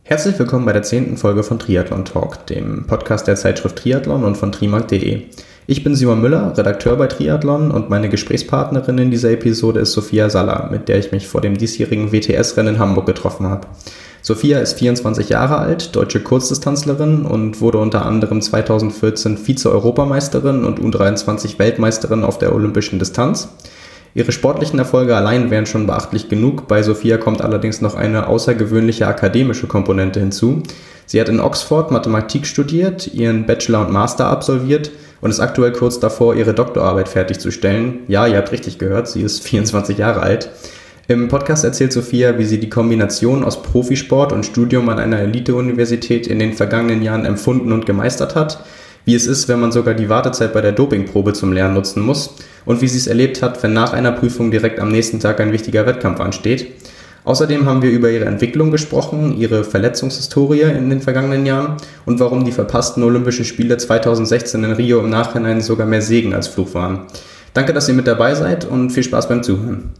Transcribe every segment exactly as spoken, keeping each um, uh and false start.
Herzlich willkommen bei der zehnten Folge von Triathlon Talk, dem Podcast der Zeitschrift Triathlon und von trimark punkt de. Ich bin Simon Müller, Redakteur bei Triathlon, und meine Gesprächspartnerin in dieser Episode ist Sophia Saller, mit der ich mich vor dem diesjährigen W T S-Rennen in Hamburg getroffen habe. Sophia ist vierundzwanzig Jahre alt, deutsche Kurzdistanzlerin und wurde unter anderem zweitausendvierzehn Vize-Europameisterin und U dreiundzwanzig Weltmeisterin auf der olympischen Distanz. Ihre sportlichen Erfolge allein wären schon beachtlich genug, bei Sophia kommt allerdings noch eine außergewöhnliche akademische Komponente hinzu. Sie hat in Oxford Mathematik studiert, ihren Bachelor und Master absolviert und ist aktuell kurz davor, ihre Doktorarbeit fertigzustellen. Ja, ihr habt richtig gehört, sie ist vierundzwanzig Jahre alt. Im Podcast erzählt Sophia, wie sie die Kombination aus Profisport und Studium an einer Elite-Universität in den vergangenen Jahren empfunden und gemeistert hat, wie es ist, wenn man sogar die Wartezeit bei der Dopingprobe zum Lernen nutzen muss und wie sie es erlebt hat, wenn nach einer Prüfung direkt am nächsten Tag ein wichtiger Wettkampf ansteht. Außerdem haben wir über ihre Entwicklung gesprochen, ihre Verletzungshistorie in den vergangenen Jahren und warum die verpassten Olympischen Spiele zweitausendsechzehn in Rio im Nachhinein sogar mehr Segen als Fluch waren. Danke, dass ihr mit dabei seid und viel Spaß beim Zuhören.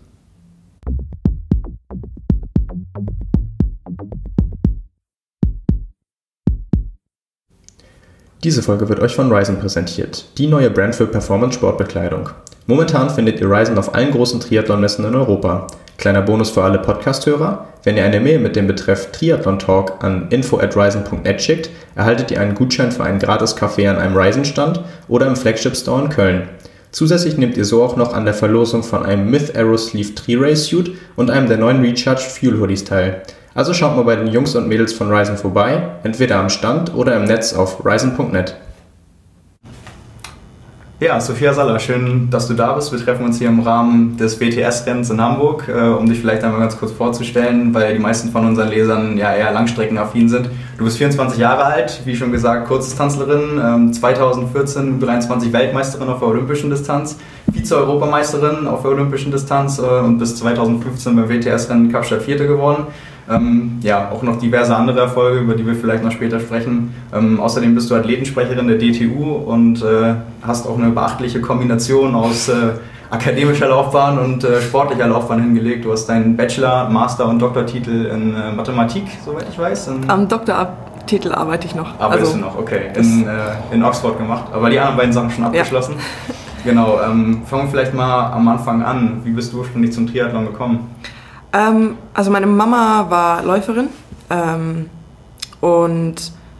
Diese Folge wird euch von Ryzen präsentiert, die neue Brand für Performance-Sportbekleidung. Momentan findet ihr Ryzen auf allen großen Triathlon-Messen in Europa. Kleiner Bonus für alle Podcast-Hörer: Wenn ihr eine Mail mit dem Betreff Triathlon Talk an info at ryzen punkt net schickt, erhaltet ihr einen Gutschein für einen Gratis-Kaffee an einem Ryzen-Stand oder im Flagship-Store in Köln. Zusätzlich nehmt ihr so auch noch an der Verlosung von einem Myth Aerosleeve Tri-Race-Suit und einem der neuen Recharged Fuel Hoodies teil. Also schaut mal bei den Jungs und Mädels von Ryzen vorbei, entweder am Stand oder im Netz auf ryzen punkt net. Ja, Sophia Saller, schön, dass du da bist. Wir treffen uns hier im Rahmen des W T S-Rennens in Hamburg, äh, um dich vielleicht einmal ganz kurz vorzustellen, weil die meisten von unseren Lesern ja eher langstreckenaffin sind. Du bist vierundzwanzig Jahre alt, wie schon gesagt, Kurzdistanzlerin, ähm, zweitausendvierzehn U dreiundzwanzig Weltmeisterin auf der olympischen Distanz, Vize-Europameisterin auf der olympischen Distanz äh, und bis zweitausendfünfzehn beim W T S-Rennen Kapstadt Vierte geworden. Ähm, ja, auch noch diverse andere Erfolge, über die wir vielleicht noch später sprechen. Ähm, außerdem bist du Athletensprecherin der D T U und äh, hast auch eine beachtliche Kombination aus äh, akademischer Laufbahn und äh, sportlicher Laufbahn hingelegt. Du hast deinen Bachelor-, Master- und Doktortitel in äh, Mathematik, soweit ich weiß. In Am Doktortitel arbeite ich noch. Arbeitest also, du noch, okay. In, äh, in Oxford gemacht, aber die anderen beiden Sachen schon abgeschlossen. Ja. Genau, ähm, fangen wir vielleicht mal am Anfang an. Wie bist du ursprünglich zum Triathlon gekommen? Ähm, also meine Mama war Läuferin ähm, und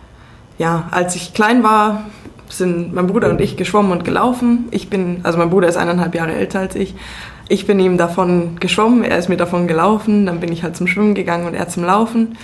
ja, als ich klein war, sind mein Bruder und ich geschwommen und gelaufen. Ich bin, also mein Bruder ist eineinhalb Jahre älter als ich. Ich bin ihm davon geschwommen, er ist mir davon gelaufen, dann bin ich halt zum Schwimmen gegangen und er zum Laufen.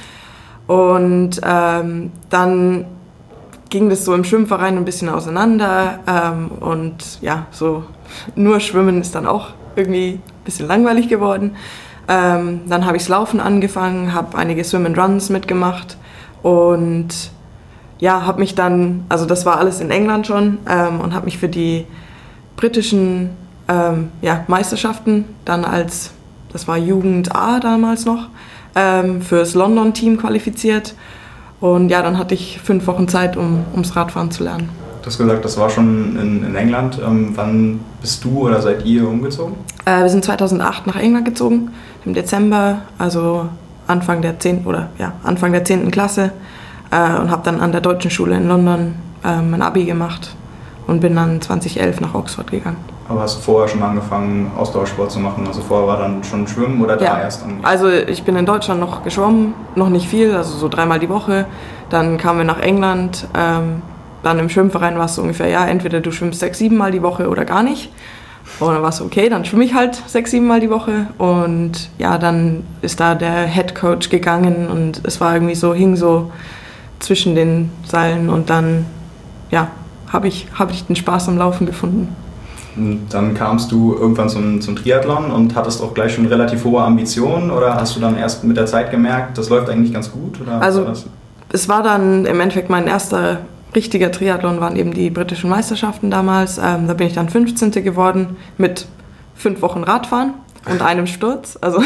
Und ähm, dann ging das so im Schwimmverein ein bisschen auseinander ähm, und ja, so nur Schwimmen ist dann auch irgendwie ein bisschen langweilig geworden. Ähm, dann habe ich das Laufen angefangen, habe einige Swim and Runs mitgemacht und ja, habe mich dann, also das war alles in England schon, ähm, und habe mich für die britischen ähm, ja, Meisterschaften dann als, das war Jugend A damals noch, ähm, fürs London-Team qualifiziert und ja, dann hatte ich fünf Wochen Zeit, um ums Radfahren zu lernen. Du hast gesagt, das war schon in, in England. Ähm, wann bist du oder seid ihr umgezogen? Äh, wir sind zweitausendacht nach England gezogen, im Dezember, also Anfang der zehnten oder ja, Anfang der zehnten Klasse äh, und habe dann an der Deutschen Schule in London äh, mein Abi gemacht und bin dann zweitausendelf nach Oxford gegangen. Aber hast du vorher schon angefangen, Ausdauersport zu machen? Also vorher war dann schon Schwimmen oder da ja. erst? An? Also ich bin in Deutschland noch geschwommen, noch nicht viel, also so dreimal die Woche. Dann kamen wir nach England. Ähm, Dann im Schwimmverein war es so ungefähr, ja, entweder du schwimmst sechs, sieben Mal die Woche oder gar nicht. Und dann war es okay, dann schwimme ich halt sechs, sieben Mal die Woche. Und ja, dann ist da der Head Coach gegangen und es war irgendwie so, hing so zwischen den Seilen. Und dann, ja, habe ich, hab ich den Spaß am Laufen gefunden. Und dann kamst du irgendwann zum, zum Triathlon und hattest auch gleich schon relativ hohe Ambitionen? Oder hast du dann erst mit der Zeit gemerkt, das läuft eigentlich ganz gut? Oder also war das? Es war dann im Endeffekt mein erster richtiger Triathlon, waren eben die britischen Meisterschaften damals. Ähm, da bin ich dann fünfzehnte geworden mit fünf Wochen Radfahren und einem Sturz. Also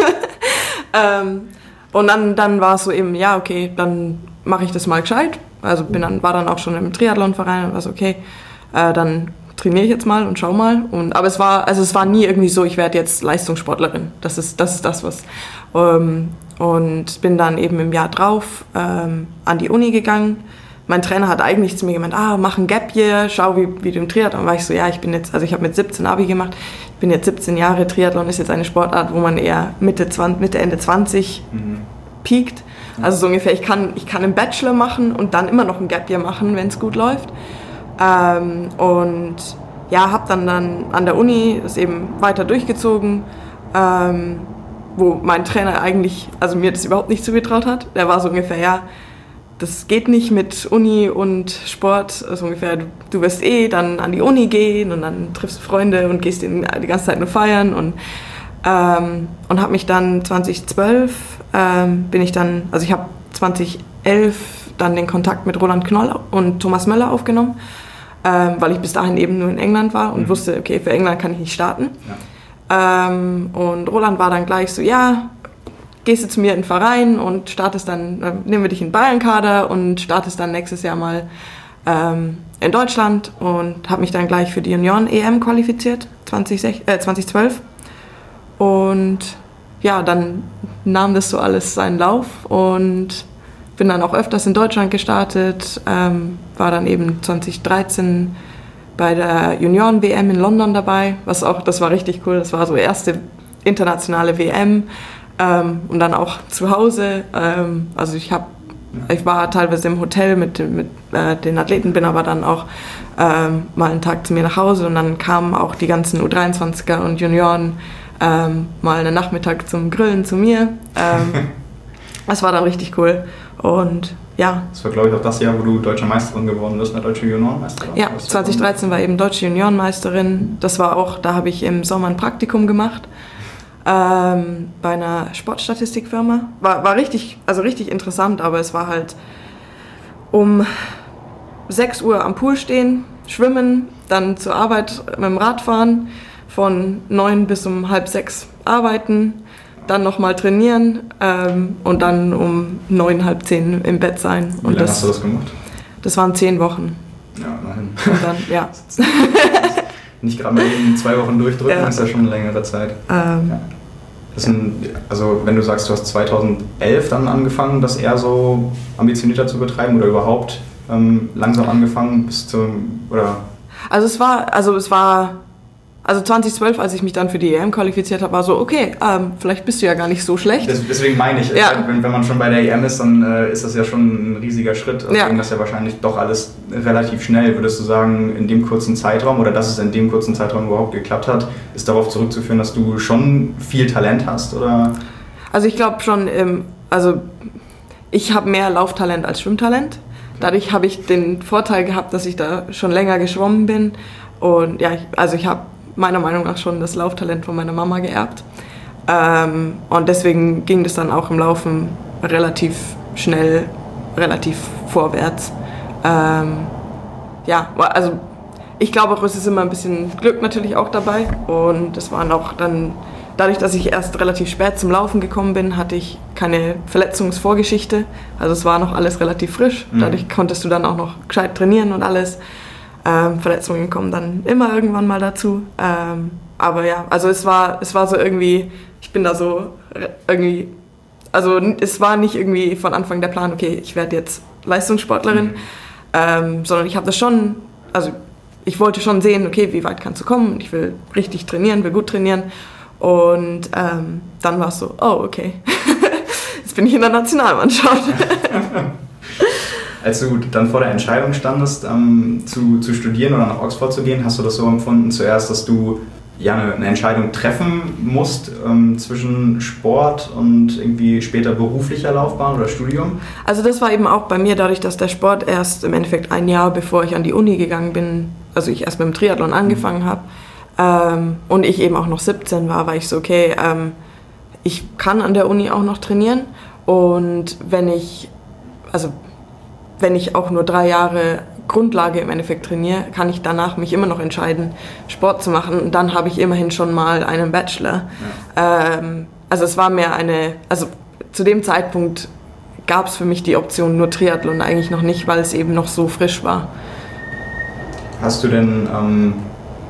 ähm, und dann, dann war es so eben, ja okay, dann mache ich das mal gescheit. Also bin dann, war dann auch schon im Triathlonverein und war so, okay, äh, dann trainiere ich jetzt mal und schau mal. Und, aber es war, also es war nie irgendwie so, ich werde jetzt Leistungssportlerin. Das ist das, ist das was. Ähm, und bin dann eben im Jahr drauf ähm, an die Uni gegangen. Mein Trainer hat eigentlich zu mir gemeint, ah, mach ein Gap Year, schau, wie, wie du im Triathlon. War ich so, ja, ich bin jetzt, also ich habe mit siebzehn Abi gemacht, ich bin jetzt siebzehn Jahre, Triathlon ist jetzt eine Sportart, wo man eher Mitte, zwanzig, Mitte Ende zwanzig mhm. peakt. Also so ungefähr, ich kann, ich kann einen Bachelor machen und dann immer noch ein Gap Year machen, wenn es gut läuft. Ähm, und ja, habe dann, dann an der Uni das eben weiter durchgezogen, ähm, wo mein Trainer eigentlich, also mir das überhaupt nicht zugetraut hat. Der war so ungefähr, ja, das geht nicht mit Uni und Sport, also ungefähr, du, du wirst eh dann an die Uni gehen und dann triffst du Freunde und gehst die, die ganze Zeit nur feiern und, ähm, und habe mich dann zwanzig zwölf, ähm, bin ich dann, also ich habe zwanzig elf dann den Kontakt mit Roland Knoll und Thomas Möller aufgenommen, ähm, weil ich bis dahin eben nur in England war und mhm. wusste, okay, für England kann ich nicht starten. Ja. Ähm, und Roland war dann gleich so, ja, gehst du zu mir in den Verein und startest dann, äh, nehmen wir dich in den Bayern-Kader und startest dann nächstes Jahr mal ähm, in Deutschland und habe mich dann gleich für die Junioren-E M qualifiziert, zwanzig zwölf. Und ja, dann nahm das so alles seinen Lauf und bin dann auch öfters in Deutschland gestartet, ähm, war dann eben zwanzig dreizehn bei der Junioren-W M in London dabei, was auch, das war richtig cool, das war so erste internationale W M. Ähm, und dann auch zu Hause, ähm, also ich habe, ich war teilweise im Hotel mit, mit äh, den Athleten, bin aber dann auch ähm, mal einen Tag zu mir nach Hause und dann kamen auch die ganzen U dreiundzwanziger und Junioren ähm, mal einen Nachmittag zum Grillen zu mir. Ähm, das war dann richtig cool und ja. Das war, glaube ich, auch das Jahr, wo du Deutsche Meisterin geworden bist, eine deutsche Juniorenmeisterin. Ja, zwanzig dreizehn war eben Deutsche Juniorenmeisterin. Das war auch, da habe ich im Sommer ein Praktikum gemacht. Ähm, bei einer Sportstatistikfirma. War, war richtig, also richtig interessant, aber es war halt um sechs Uhr am Pool stehen, schwimmen, dann zur Arbeit mit dem Rad fahren, von neun bis um halb sechs arbeiten, dann nochmal trainieren ähm, und dann um neun, halb zehn im Bett sein. Wie lange hast du das gemacht? Das waren zehn Wochen. Ja, immerhin. Und dann, ja. Nicht gerade mal eben zwei Wochen durchdrücken, ja. Ist ja schon eine längere Zeit. Ähm, ja. Das sind, also wenn du sagst, du hast zweitausendelf dann angefangen, das eher so ambitionierter zu betreiben oder überhaupt ähm, langsam angefangen bis zum, oder? Also es war, also es war, also zwanzig zwölf, als ich mich dann für die E M qualifiziert habe, war so, okay, ähm, vielleicht bist du ja gar nicht so schlecht. Das, deswegen meine ich, ja. wenn, wenn man schon bei der E M ist, dann äh, ist das ja schon ein riesiger Schritt. Also ja. ging das ja wahrscheinlich doch alles relativ schnell. Würdest du sagen, in dem kurzen Zeitraum oder dass es in dem kurzen Zeitraum überhaupt geklappt hat, ist darauf zurückzuführen, dass du schon viel Talent hast, oder? Also ich glaube schon, ähm, also ich habe mehr Lauftalent als Schwimmtalent. Dadurch habe ich den Vorteil gehabt, dass ich da schon länger geschwommen bin. Und ja, ich, also ich habe meiner Meinung nach schon das Lauftalent von meiner Mama geerbt. Ähm, und deswegen ging das dann auch im Laufen relativ schnell, relativ vorwärts. Ähm, ja, also ich glaube auch, es ist immer ein bisschen Glück natürlich auch dabei. Und es waren auch dann, dadurch, dass ich erst relativ spät zum Laufen gekommen bin, hatte ich keine Verletzungsvorgeschichte. Also es war noch alles relativ frisch. Mhm. Dadurch konntest du dann auch noch gescheit trainieren und alles. Ähm, Verletzungen kommen dann immer irgendwann mal dazu. Ähm, aber ja, also es war, es war so irgendwie, ich bin da so irgendwie, also es war nicht irgendwie von Anfang der Plan, okay, ich werde jetzt Leistungssportlerin, mhm. ähm, sondern ich habe das schon, also ich wollte schon sehen, okay, wie weit kannst du kommen? Ich will richtig trainieren, will gut trainieren. Und ähm, dann war es so, oh, okay, jetzt bin ich in der Nationalmannschaft. Als du dann vor der Entscheidung standest, ähm, zu, zu studieren oder nach Oxford zu gehen, hast du das so empfunden zuerst, dass du ja eine, eine Entscheidung treffen musst ähm, zwischen Sport und irgendwie später beruflicher Laufbahn oder Studium? Also das war eben auch bei mir dadurch, dass der Sport erst im Endeffekt ein Jahr bevor ich an die Uni gegangen bin, also ich erst mit dem Triathlon angefangen mhm. habe ähm, und ich eben auch noch siebzehn war, war ich so, okay, ähm, ich kann an der Uni auch noch trainieren und wenn ich, also wenn ich auch nur drei Jahre Grundlage im Endeffekt trainiere, kann ich danach mich immer noch entscheiden, Sport zu machen. Und dann habe ich immerhin schon mal einen Bachelor. Ja. Ähm, also es war mehr eine, also zu dem Zeitpunkt gab es für mich die Option nur Triathlon eigentlich noch nicht, weil es eben noch so frisch war. Hast du denn ähm,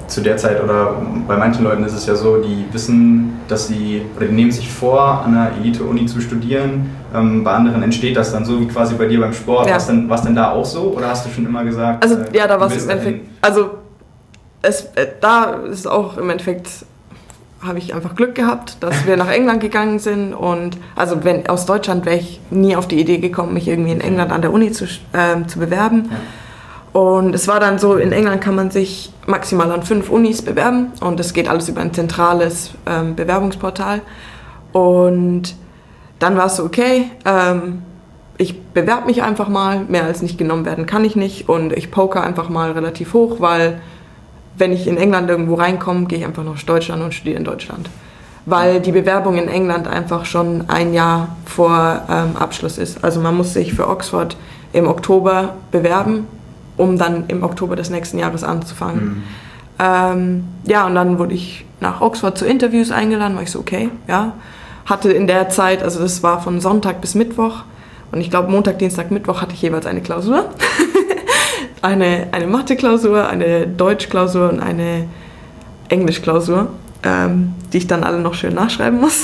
zu der Zeit oder bei manchen Leuten ist es ja so, die wissen, dass sie, oder die nehmen sich vor, an einer Elite-Uni zu studieren. Ähm, bei anderen entsteht das dann so wie quasi bei dir beim Sport. Ja. War es denn, war's denn da auch so oder hast du schon immer gesagt? Also äh, ja, da war es du im willst Endeffekt, also es, äh, da ist auch im Endeffekt, habe ich einfach Glück gehabt, dass wir nach England gegangen sind und also wenn aus Deutschland wäre ich nie auf die Idee gekommen, mich irgendwie in England an der Uni zu, äh, zu bewerben. Ja. Und es war dann so, in England kann man sich maximal an fünf Unis bewerben und das geht alles über ein zentrales ähm, Bewerbungsportal. Und dann war es so, okay, ähm, ich bewerbe mich einfach mal, mehr als nicht genommen werden kann ich nicht und ich poker einfach mal relativ hoch, weil wenn ich in England irgendwo reinkomme, gehe ich einfach nach Deutschland und studiere in Deutschland. Weil die Bewerbung in England einfach schon ein Jahr vor ähm, Abschluss ist. Also man muss sich für Oxford im Oktober bewerben, um dann im Oktober des nächsten Jahres anzufangen. Mhm. Ähm, ja, und dann wurde ich nach Oxford zu Interviews eingeladen, war ich so, okay, ja. Hatte in der Zeit, also das war von Sonntag bis Mittwoch und ich glaube Montag, Dienstag, Mittwoch hatte ich jeweils eine Klausur. eine, eine Mathe-Klausur, eine Deutsch-Klausur und eine Englisch-Klausur, ähm, die ich dann alle noch schön nachschreiben muss.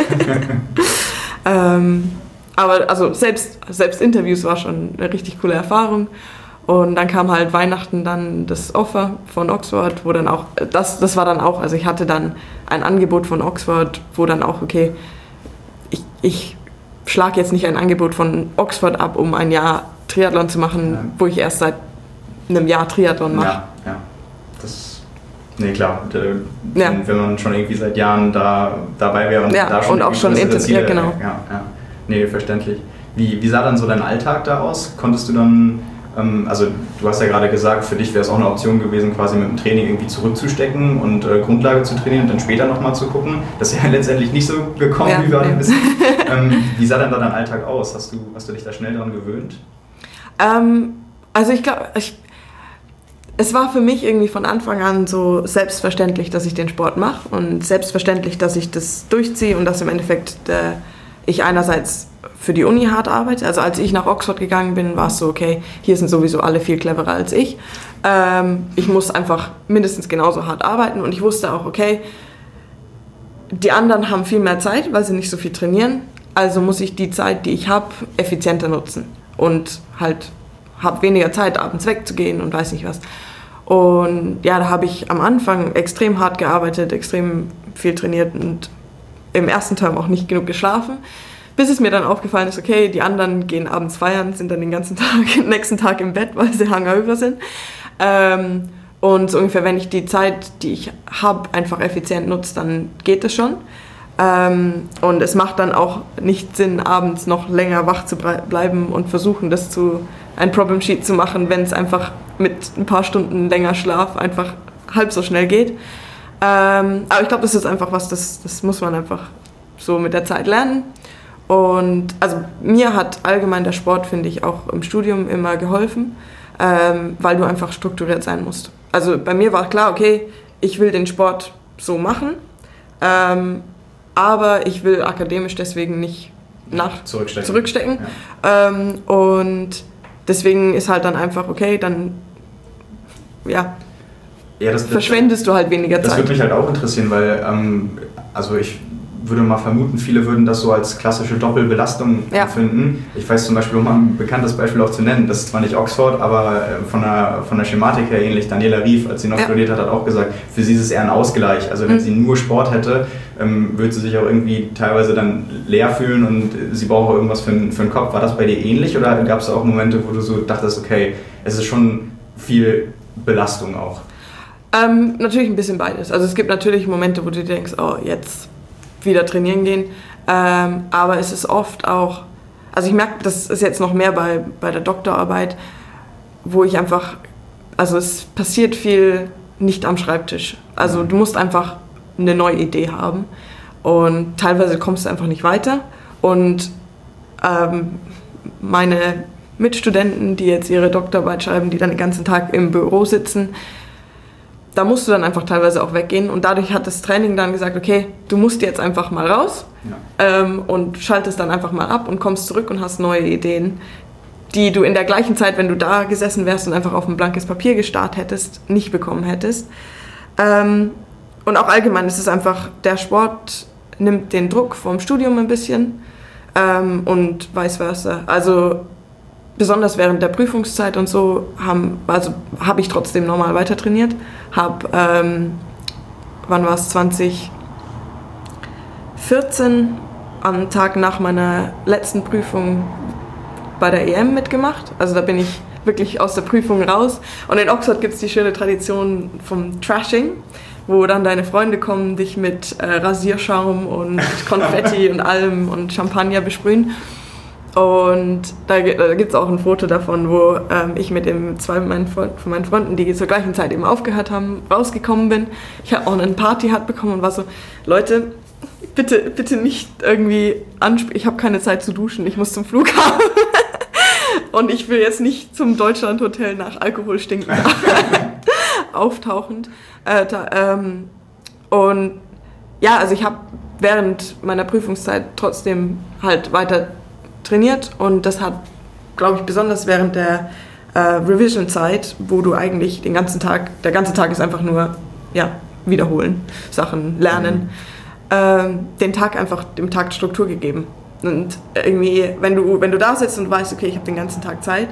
ähm, aber also selbst, selbst Interviews war schon eine richtig coole Erfahrung. Und dann kam halt Weihnachten dann das Offer von Oxford, wo dann auch, das, das war dann auch, also ich hatte dann ein Angebot von Oxford, wo dann auch, okay, ich, ich schlage jetzt nicht ein Angebot von Oxford ab, um ein Jahr Triathlon zu machen, ja. wo ich erst seit einem Jahr Triathlon mache. Ja, ja, das, nee klar, wenn, ja. wenn man schon irgendwie seit Jahren da dabei wäre und ja, da schon und auch schon interessiert, ja, genau. Ja, ja, nee, verständlich. Wie, wie sah dann so dein Alltag da aus? Konntest du dann Also du hast ja gerade gesagt, für dich wäre es auch eine Option gewesen, quasi mit dem Training irgendwie zurückzustecken und äh, Grundlage zu trainieren und dann später nochmal zu gucken. Das ist ja letztendlich nicht so gekommen, ja, wie wir alle ja. wissen. ähm, wie sah denn da dein Alltag aus? Hast du, hast du dich da schnell daran gewöhnt? Ähm, also ich glaube, ich, es war für mich irgendwie von Anfang an so selbstverständlich, dass ich den Sport mache und selbstverständlich, dass ich das durchziehe und dass im Endeffekt äh, ich einerseits für die Uni hart arbeite. Also als ich nach Oxford gegangen bin, war es so, okay, hier sind sowieso alle viel cleverer als ich. Ähm, ich muss einfach mindestens genauso hart arbeiten und ich wusste auch, okay, die anderen haben viel mehr Zeit, weil sie nicht so viel trainieren. Also muss ich die Zeit, die ich habe, effizienter nutzen und halt habe weniger Zeit, abends wegzugehen und weiß nicht was. Und ja, da habe ich am Anfang extrem hart gearbeitet, extrem viel trainiert und im ersten Term auch nicht genug geschlafen. Bis es mir dann aufgefallen ist, okay, die anderen gehen abends feiern, sind dann den ganzen Tag, den nächsten Tag im Bett, weil sie hungover sind. Ähm, und so ungefähr, wenn ich die Zeit, die ich habe, einfach effizient nutze, dann geht es schon. Ähm, und es macht dann auch nicht Sinn, abends noch länger wach zu bleiben und versuchen, das zu ein Problem Sheet zu machen, wenn es einfach mit ein paar Stunden länger Schlaf einfach halb so schnell geht. Ähm, aber ich glaube, das ist einfach was, das, das muss man einfach so mit der Zeit lernen. Und also mir hat allgemein der Sport, finde ich, auch im Studium immer geholfen, ähm, weil du einfach strukturiert sein musst. Also bei mir war klar, okay, ich will den Sport so machen, ähm, aber ich will akademisch deswegen nicht nach zurückstecken. zurückstecken. Ja. Ähm, und deswegen ist halt dann einfach, okay, dann ja, ja das, verschwendest das, du halt weniger das Zeit. Das würde mich halt auch interessieren, weil ähm, also ich würde mal vermuten, viele würden das so als klassische Doppelbelastung ja. empfinden. Ich weiß zum Beispiel, um mal ein bekanntes Beispiel auch zu nennen, das ist zwar nicht Oxford, aber von der, von der Schematik her ähnlich. Daniela Rief, als sie noch ja. studiert hat, hat auch gesagt, für sie ist es eher ein Ausgleich. Also wenn mhm. sie nur Sport hätte, ähm, würde sie sich auch irgendwie teilweise dann leer fühlen und sie braucht irgendwas für, für den Kopf. War das bei dir ähnlich oder gab es auch Momente, wo du so dachtest, okay, es ist schon viel Belastung auch? Ähm, natürlich ein bisschen beides. Also es gibt natürlich Momente, wo du denkst, oh, jetzt wieder trainieren gehen, ähm, aber es ist oft auch, also ich merke, das ist jetzt noch mehr bei, bei der Doktorarbeit, wo ich einfach, also es passiert viel nicht am Schreibtisch. Also du musst einfach eine neue Idee haben und teilweise kommst du einfach nicht weiter und ähm, meine Mitstudenten, die jetzt ihre Doktorarbeit schreiben, die dann den ganzen Tag im Büro sitzen, da musst du dann einfach teilweise auch weggehen und dadurch hat das Training dann gesagt, okay, du musst jetzt einfach mal raus ja. ähm, und schaltest dann einfach mal ab und kommst zurück und hast neue Ideen, die du in der gleichen Zeit, wenn du da gesessen wärst und einfach auf ein blankes Papier gestarrt hättest, nicht bekommen hättest. Ähm, und auch allgemein ist es einfach, der Sport nimmt den Druck vom Studium ein bisschen ähm, und vice versa. Also besonders während der Prüfungszeit und so haben, also habe ich trotzdem normal weiter trainiert. Habe, ähm, wann war es, zwanzig vierzehn am Tag nach meiner letzten Prüfung bei der E M mitgemacht. Also da bin ich wirklich aus der Prüfung raus. Und in Oxford gibt es die schöne Tradition vom Trashing, wo dann deine Freunde kommen, dich mit äh, Rasierschaum und Konfetti und allem und Champagner besprühen. Und da, da gibt es auch ein Foto davon, wo ähm, ich mit dem, zwei meinen Freund, von meinen Freunden, die zur gleichen Zeit eben aufgehört haben, rausgekommen bin. Ich habe auch einen Party-Hat bekommen und war so, Leute, bitte, bitte nicht irgendwie ansprechen, ich habe keine Zeit zu duschen, ich muss zum Flughafen. Und ich will jetzt nicht zum Deutschland-Hotel nach Alkohol stinken auftauchend. Äh, da, ähm, und ja, also ich habe während meiner Prüfungszeit trotzdem halt weiter trainiert und das hat, glaube ich, besonders während der äh, Revision-Zeit, wo du eigentlich den ganzen Tag, der ganze Tag ist einfach nur, ja, wiederholen, Sachen lernen, mhm. äh, den Tag einfach, dem Tag Struktur gegeben. Und irgendwie, wenn du, wenn du da sitzt und weißt, okay, ich habe den ganzen Tag Zeit,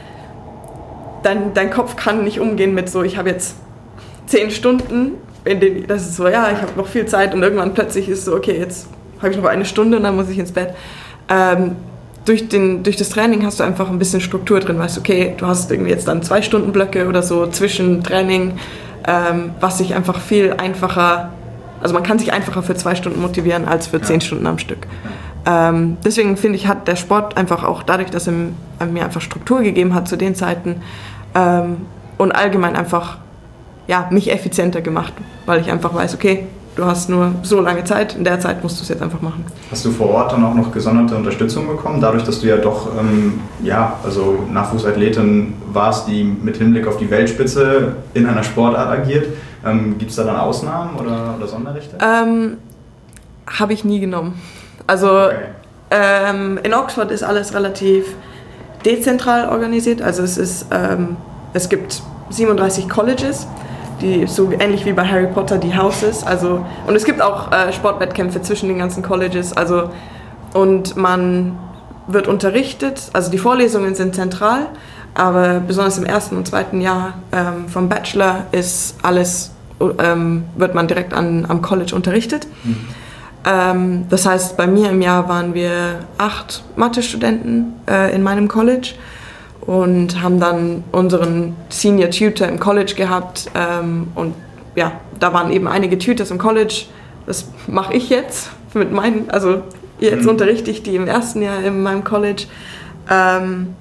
dann dein Kopf kann nicht umgehen mit so, ich habe jetzt zehn Stunden, in denen, das ist so, ja, ich habe noch viel Zeit und irgendwann plötzlich ist so, okay, jetzt habe ich noch eine Stunde und dann muss ich ins Bett. Ähm, durch, den, durch das Training hast du einfach ein bisschen Struktur drin, weißt du, okay, du hast irgendwie jetzt dann zwei Stunden Blöcke oder so zwischen Training, ähm, was sich einfach viel einfacher, also man kann sich einfacher für zwei Stunden motivieren als für zehn ja. Stunden am Stück. Ähm, deswegen finde ich, hat der Sport einfach auch dadurch, dass er mir einfach Struktur gegeben hat zu den Zeiten ähm, und allgemein einfach ja, mich effizienter gemacht, weil ich einfach weiß, okay, du hast nur so lange Zeit, in der Zeit musst du es jetzt einfach machen. Hast du vor Ort dann auch noch gesonderte Unterstützung bekommen, dadurch, dass du ja doch ähm, ja, also Nachwuchsathletin warst, die mit Hinblick auf die Weltspitze in einer Sportart agiert? Ähm, Gibt es da dann Ausnahmen oder, oder Sonderrechte? Ähm, habe ich nie genommen. Also okay. ähm, in Oxford ist alles relativ dezentral organisiert. Also es ist, ähm, es gibt siebenunddreißig Colleges, die so ähnlich wie bei Harry Potter die Houses. Also und es gibt auch äh, Sportwettkämpfe zwischen den ganzen Colleges. Also und man wird unterrichtet. Also die Vorlesungen sind zentral, aber besonders im ersten und zweiten Jahr ähm, vom Bachelor ist alles ähm, wird man direkt an, am College unterrichtet. Mhm. Ähm, das heißt, bei mir im Jahr waren wir acht Mathe-Studenten äh, in meinem College und haben dann unseren Senior Tutor im College gehabt ähm, und ja, da waren eben einige Tutors im College. Das mache ich jetzt mit meinen, also jetzt mhm. unterrichte ich die im ersten Jahr in meinem College ähm,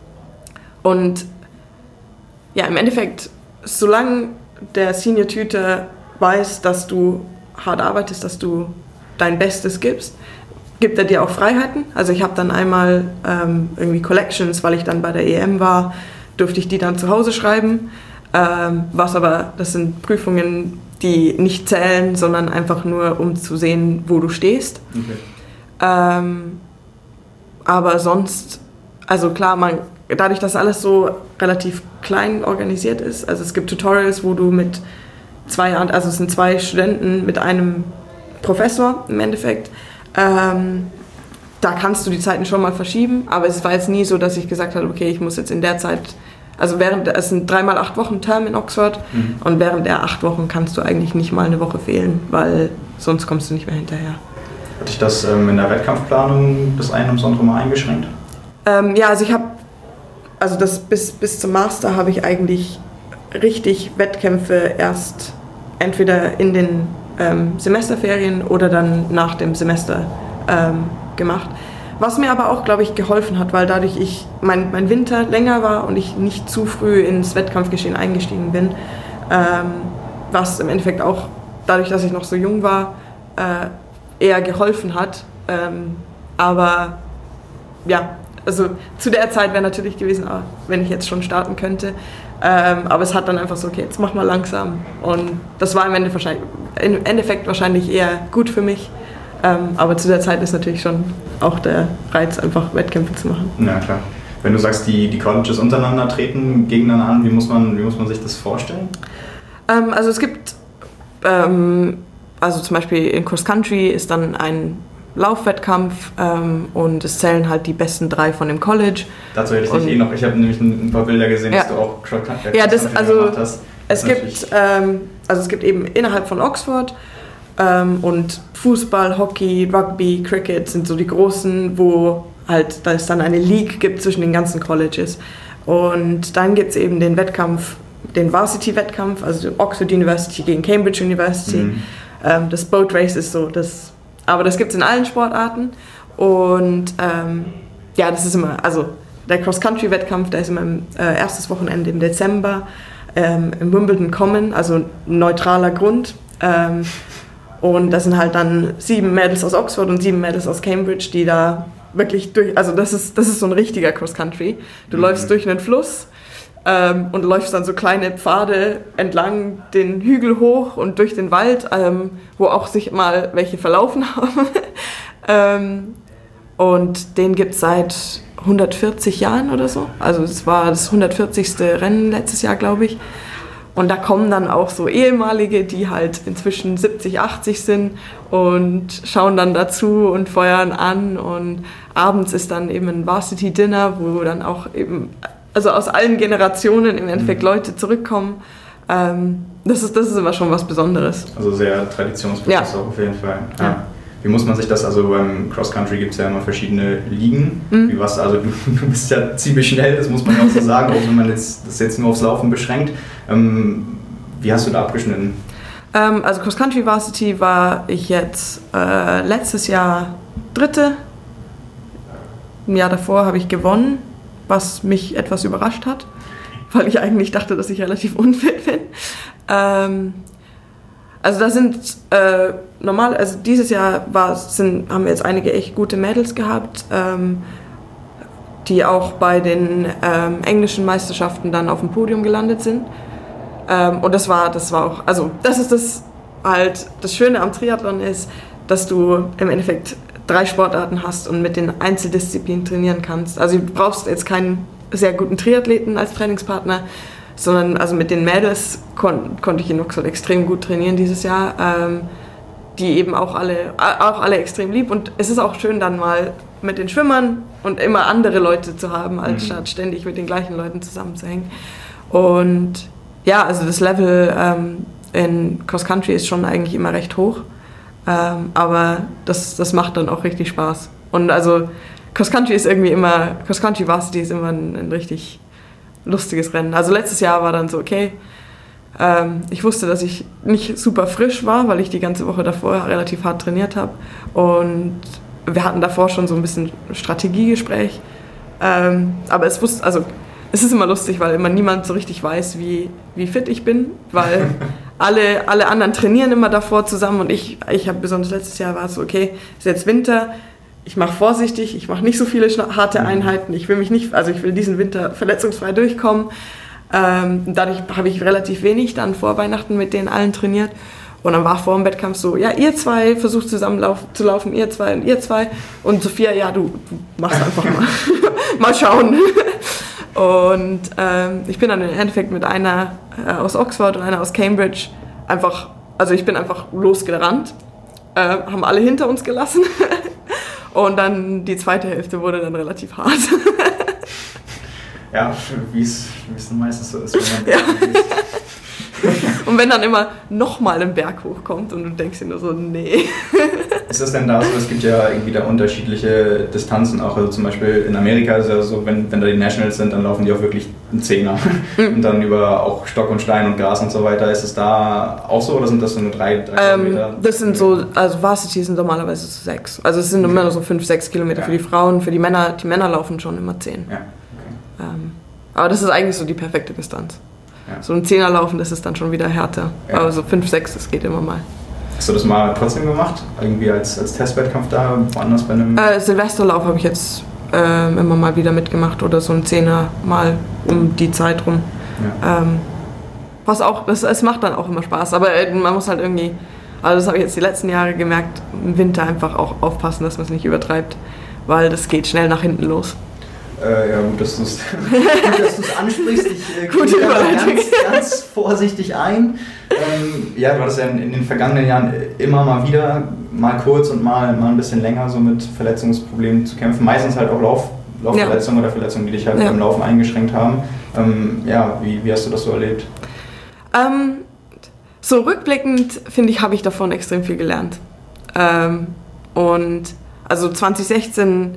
und ja, im Endeffekt, solange der Senior Tutor weiß, dass du hart arbeitest, dass du dein Bestes gibst, gibt er dir auch Freiheiten. Also ich habe dann einmal ähm, irgendwie Collections, weil ich dann bei der E M war, durfte ich die dann zu Hause schreiben. Ähm, was aber, das sind Prüfungen, die nicht zählen, sondern einfach nur, um zu sehen, wo du stehst. Okay. Ähm, aber sonst, also klar, man, dadurch, dass alles so relativ klein organisiert ist, also es gibt Tutorials, wo du mit zwei, also es sind zwei Studenten mit einem Professor im Endeffekt. Ähm, da kannst du die Zeiten schon mal verschieben, aber es war jetzt nie so, dass ich gesagt habe, okay, ich muss jetzt in der Zeit, also während, es sind dreimal acht Wochen Term in Oxford mhm. und während der acht Wochen kannst du eigentlich nicht mal eine Woche fehlen, weil sonst kommst du nicht mehr hinterher. Hat dich das ähm, in der Wettkampfplanung das eine ums andere Mal eingeschränkt? Ähm, ja, also ich habe, also das bis, bis zum Master habe ich eigentlich richtig Wettkämpfe erst entweder in den Ähm, Semesterferien oder dann nach dem Semester ähm, gemacht. Was mir aber auch, glaube ich, geholfen hat, weil dadurch ich mein, mein Winter länger war und ich nicht zu früh ins Wettkampfgeschehen eingestiegen bin, ähm, was im Endeffekt auch dadurch, dass ich noch so jung war, äh, eher geholfen hat. Ähm, aber ja, also zu der Zeit wäre natürlich gewesen, wenn ich jetzt schon starten könnte. Ähm, aber es hat dann einfach so, okay, jetzt mach mal langsam. Und das war im Ende wahrscheinlich, im Endeffekt wahrscheinlich eher gut für mich. Ähm, aber zu der Zeit ist natürlich schon auch der Reiz, einfach Wettkämpfe zu machen. Ja, klar. Wenn du sagst, die, die Colleges untereinander treten gegeneinander an, wie muss man, wie muss man sich das vorstellen? Ähm, also es gibt ähm, also zum Beispiel in Cross Country ist dann ein Laufwettkampf ähm, und es zählen halt die besten drei von dem College. Dazu hätte ich dich eh noch, ich habe nämlich ein paar Bilder gesehen, ja. dass du auch Cross Country ja, das, also, gemacht hast. Es gibt, ähm, also es gibt eben innerhalb von Oxford ähm, und Fußball, Hockey, Rugby, Cricket sind so die großen, wo halt da es dann eine League gibt zwischen den ganzen Colleges. Und dann gibt es eben den Wettkampf, den Varsity-Wettkampf, also Oxford University gegen Cambridge University. Mhm. Ähm, das Boat Race ist so, das, aber das gibt es in allen Sportarten. Und ähm, ja, das ist immer, also der Cross-Country-Wettkampf, der ist immer im äh, erstes Wochenende im Dezember. Ähm, im Wimbledon Common, also neutraler Grund. Ähm, und das sind halt dann sieben Mädels aus Oxford und sieben Mädels aus Cambridge, die da wirklich durch, also das ist, das ist so ein richtiger Cross-Country. Du mhm. läufst durch einen Fluss ähm, und läufst dann so kleine Pfade entlang den Hügel hoch und durch den Wald, ähm, wo auch sich mal welche verlaufen haben. ähm, und den gibt es seit hundertvierzig Jahren oder so. Also es war das hundertvierzigste Rennen letztes Jahr, glaube ich. Und da kommen dann auch so Ehemalige, die halt inzwischen siebzig, achtzig sind und schauen dann dazu und feuern an. Und abends ist dann eben ein Varsity Dinner, wo dann auch eben, also aus allen Generationen im Endeffekt Leute zurückkommen. Ähm, das ist, das ist immer schon was Besonderes. Also sehr traditionsbewusst ja. auch auf jeden Fall. Ja. Ja. Wie muss man sich das, also beim Cross Country gibt es ja immer verschiedene Ligen. Mhm. Wie was, also du, du bist ja ziemlich schnell, das muss man ja auch so sagen, auch wenn man jetzt, das jetzt nur aufs Laufen beschränkt. Ähm, wie hast du da abgeschnitten? Ähm, also Cross Country Varsity war ich jetzt äh, letztes Jahr Dritte. Ein Jahr davor habe ich gewonnen, was mich etwas überrascht hat, weil ich eigentlich dachte, dass ich relativ unfit bin. Ähm, Also da sind äh, normal, also dieses Jahr war, sind, haben wir jetzt einige echt gute Mädels gehabt, ähm, die auch bei den ähm, englischen Meisterschaften dann auf dem Podium gelandet sind. Ähm, und das war, das war auch, also das ist das halt, das Schöne am Triathlon ist, dass du im Endeffekt drei Sportarten hast und mit den Einzeldisziplinen trainieren kannst. Also du brauchst jetzt keinen sehr guten Triathleten als Trainingspartner, sondern also mit den Mädels kon- konnte ich in Oxford extrem gut trainieren dieses Jahr, ähm, die eben auch alle, auch alle extrem lieb. Und es ist auch schön, dann mal mit den Schwimmern und immer andere Leute zu haben, als statt ständig mit den gleichen Leuten zusammenzuhängen. Und ja, also das Level ähm, in Cross Country ist schon eigentlich immer recht hoch, ähm, aber das, das macht dann auch richtig Spaß. Und also Cross Country ist irgendwie immer, Cross Country Varsity ist immer ein, ein richtig lustiges Rennen. Also letztes Jahr war dann so, okay, ähm, ich wusste, dass ich nicht super frisch war, weil ich die ganze Woche davor relativ hart trainiert habe. Und wir hatten davor schon so ein bisschen Strategiegespräch. Ähm, aber es wusste, also es ist immer lustig, weil immer niemand so richtig weiß, wie, wie fit ich bin, weil alle, alle anderen trainieren immer davor zusammen und ich, ich habe besonders letztes Jahr war es so, okay, ist jetzt Winter, ich mache vorsichtig, ich mache nicht so viele harte Einheiten, ich will mich nicht, also ich will diesen Winter verletzungsfrei durchkommen. Ähm, dadurch habe ich relativ wenig dann vor Weihnachten mit denen allen trainiert. Und dann war vor dem Wettkampf so, ja, ihr zwei versucht zusammen lauf, zu laufen, ihr zwei und ihr zwei. Und Sophia, ja, du, du machst einfach mal. Mal schauen. Und ähm, ich bin dann im Endeffekt mit einer äh, aus Oxford und einer aus Cambridge einfach, also ich bin einfach losgerannt, äh, haben alle hinter uns gelassen. Und dann die zweite Hälfte wurde dann relativ hart. Ja, wie es dann meistens so ist. Wenn man ja. Und wenn dann immer nochmal ein Berg hochkommt und du denkst dir nur so, nee. Ist das denn da so, es gibt ja irgendwie da unterschiedliche Distanzen auch, also zum Beispiel in Amerika ist ja so, wenn, wenn da die Nationals sind, dann laufen die auch wirklich einen Zehner mhm. und dann über auch Stock und Stein und Gras und so weiter. Ist es da auch so oder sind das so nur drei, drei ähm, Kilometer? Das sind so, also Varsity sind normalerweise so sechs. Also es sind okay. immer nur so fünf, sechs Kilometer ja. für die Frauen, für die Männer, die Männer laufen schon immer zehn. Ja. Okay. Ähm, aber das ist eigentlich so die perfekte Distanz. Ja. So ein Zehner laufen, das ist dann schon wieder härter. Ja. Aber so fünf, sechs, das geht immer mal. Hast du das mal trotzdem gemacht? Irgendwie als, als Testwettkampf da, woanders bei einem... Äh, Silvesterlauf habe ich jetzt äh, immer mal wieder mitgemacht oder so ein Zehner mal um die Zeit rum. Ja. Ähm, was auch, das, es macht dann auch immer Spaß, aber äh, man muss halt irgendwie, also das habe ich jetzt die letzten Jahre gemerkt, im Winter einfach auch aufpassen, dass man es nicht übertreibt, weil das geht schnell nach hinten los. Äh, ja, gut, dass du es ansprichst. Ich äh, gehe ganz, ganz vorsichtig ein. Ähm, ja, du hattest ja in, in den vergangenen Jahren immer mal wieder, mal kurz und mal, mal ein bisschen länger so mit Verletzungsproblemen zu kämpfen. Meistens halt auch Lauf, Laufverletzungen ja. oder Verletzungen, die dich halt ja. beim Laufen eingeschränkt haben. Ähm, ja, wie, wie hast du das so erlebt? Ähm, so rückblickend, finde ich, habe ich davon extrem viel gelernt. Ähm, und also zwanzig sechzehn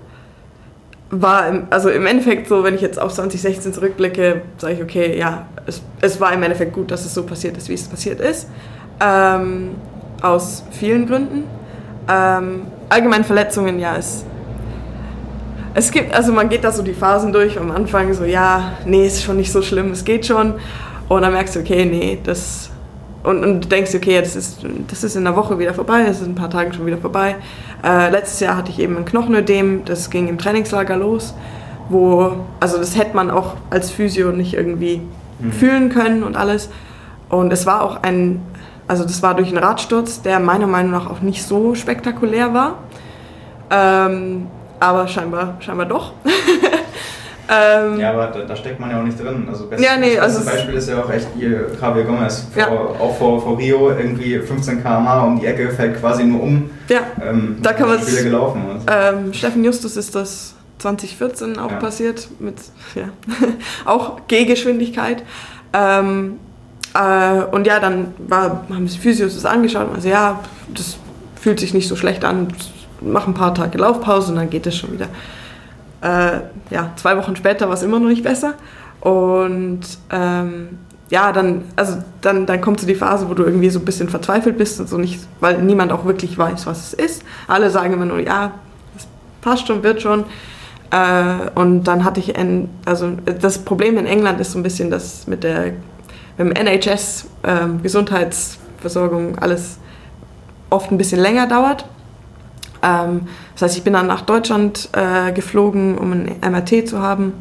war, im, also im Endeffekt so, wenn ich jetzt auf zwanzig sechzehn zurückblicke, sage ich, okay, ja, es, es war im Endeffekt gut, dass es so passiert ist, wie es passiert ist. Ähm, aus vielen Gründen. Ähm, allgemein Verletzungen, ja, es, es gibt, also man geht da so die Phasen durch, am Anfang so, ja, nee, ist schon nicht so schlimm, es geht schon. Und dann merkst du, okay, nee, das... Und, und du denkst, okay, das ist, das ist in einer Woche wieder vorbei, das ist in ein paar Tagen schon wieder vorbei. Äh, letztes Jahr hatte ich eben ein Knochenödem, das ging im Trainingslager los, wo, also das hätte man auch als Physio nicht irgendwie mhm. fühlen können und alles. Und es war auch ein, also das war durch einen Radsturz, der meiner Meinung nach auch nicht so spektakulär war. Ähm, aber scheinbar, scheinbar doch. Ähm, ja, aber da, da steckt man ja auch nicht drin. Also best, ja, nee, das beste also Beispiel ist ja auch echt hier Javier Gomez. Vor, ja. Auch vor, vor Rio irgendwie fünfzehn Kilometer pro Stunde um die Ecke, fällt quasi nur um. Ja, ähm, da kann man Spiele gelaufen. Also. Ähm, Steffen Justus ist das zwanzig vierzehn auch ja. passiert, mit ja, auch Gehgeschwindigkeit. Ähm, äh, und ja, dann war, haben die Physios das angeschaut und also ja, das fühlt sich nicht so schlecht an, mach ein paar Tage Laufpause und dann geht es schon wieder. Äh, ja, zwei Wochen später war es immer noch nicht besser und ähm, ja, dann, also dann, dann kommt so die Phase, wo du irgendwie so ein bisschen verzweifelt bist und so nicht, weil niemand auch wirklich weiß, was es ist. Alle sagen immer nur, ja, das passt schon, wird schon. Äh, und dann hatte ich, ein, also das Problem in England ist so ein bisschen, dass mit der mit dem N H S äh, Gesundheitsversorgung alles oft ein bisschen länger dauert. Ähm, das heißt, ich bin dann nach Deutschland äh, geflogen, um ein M R T zu haben.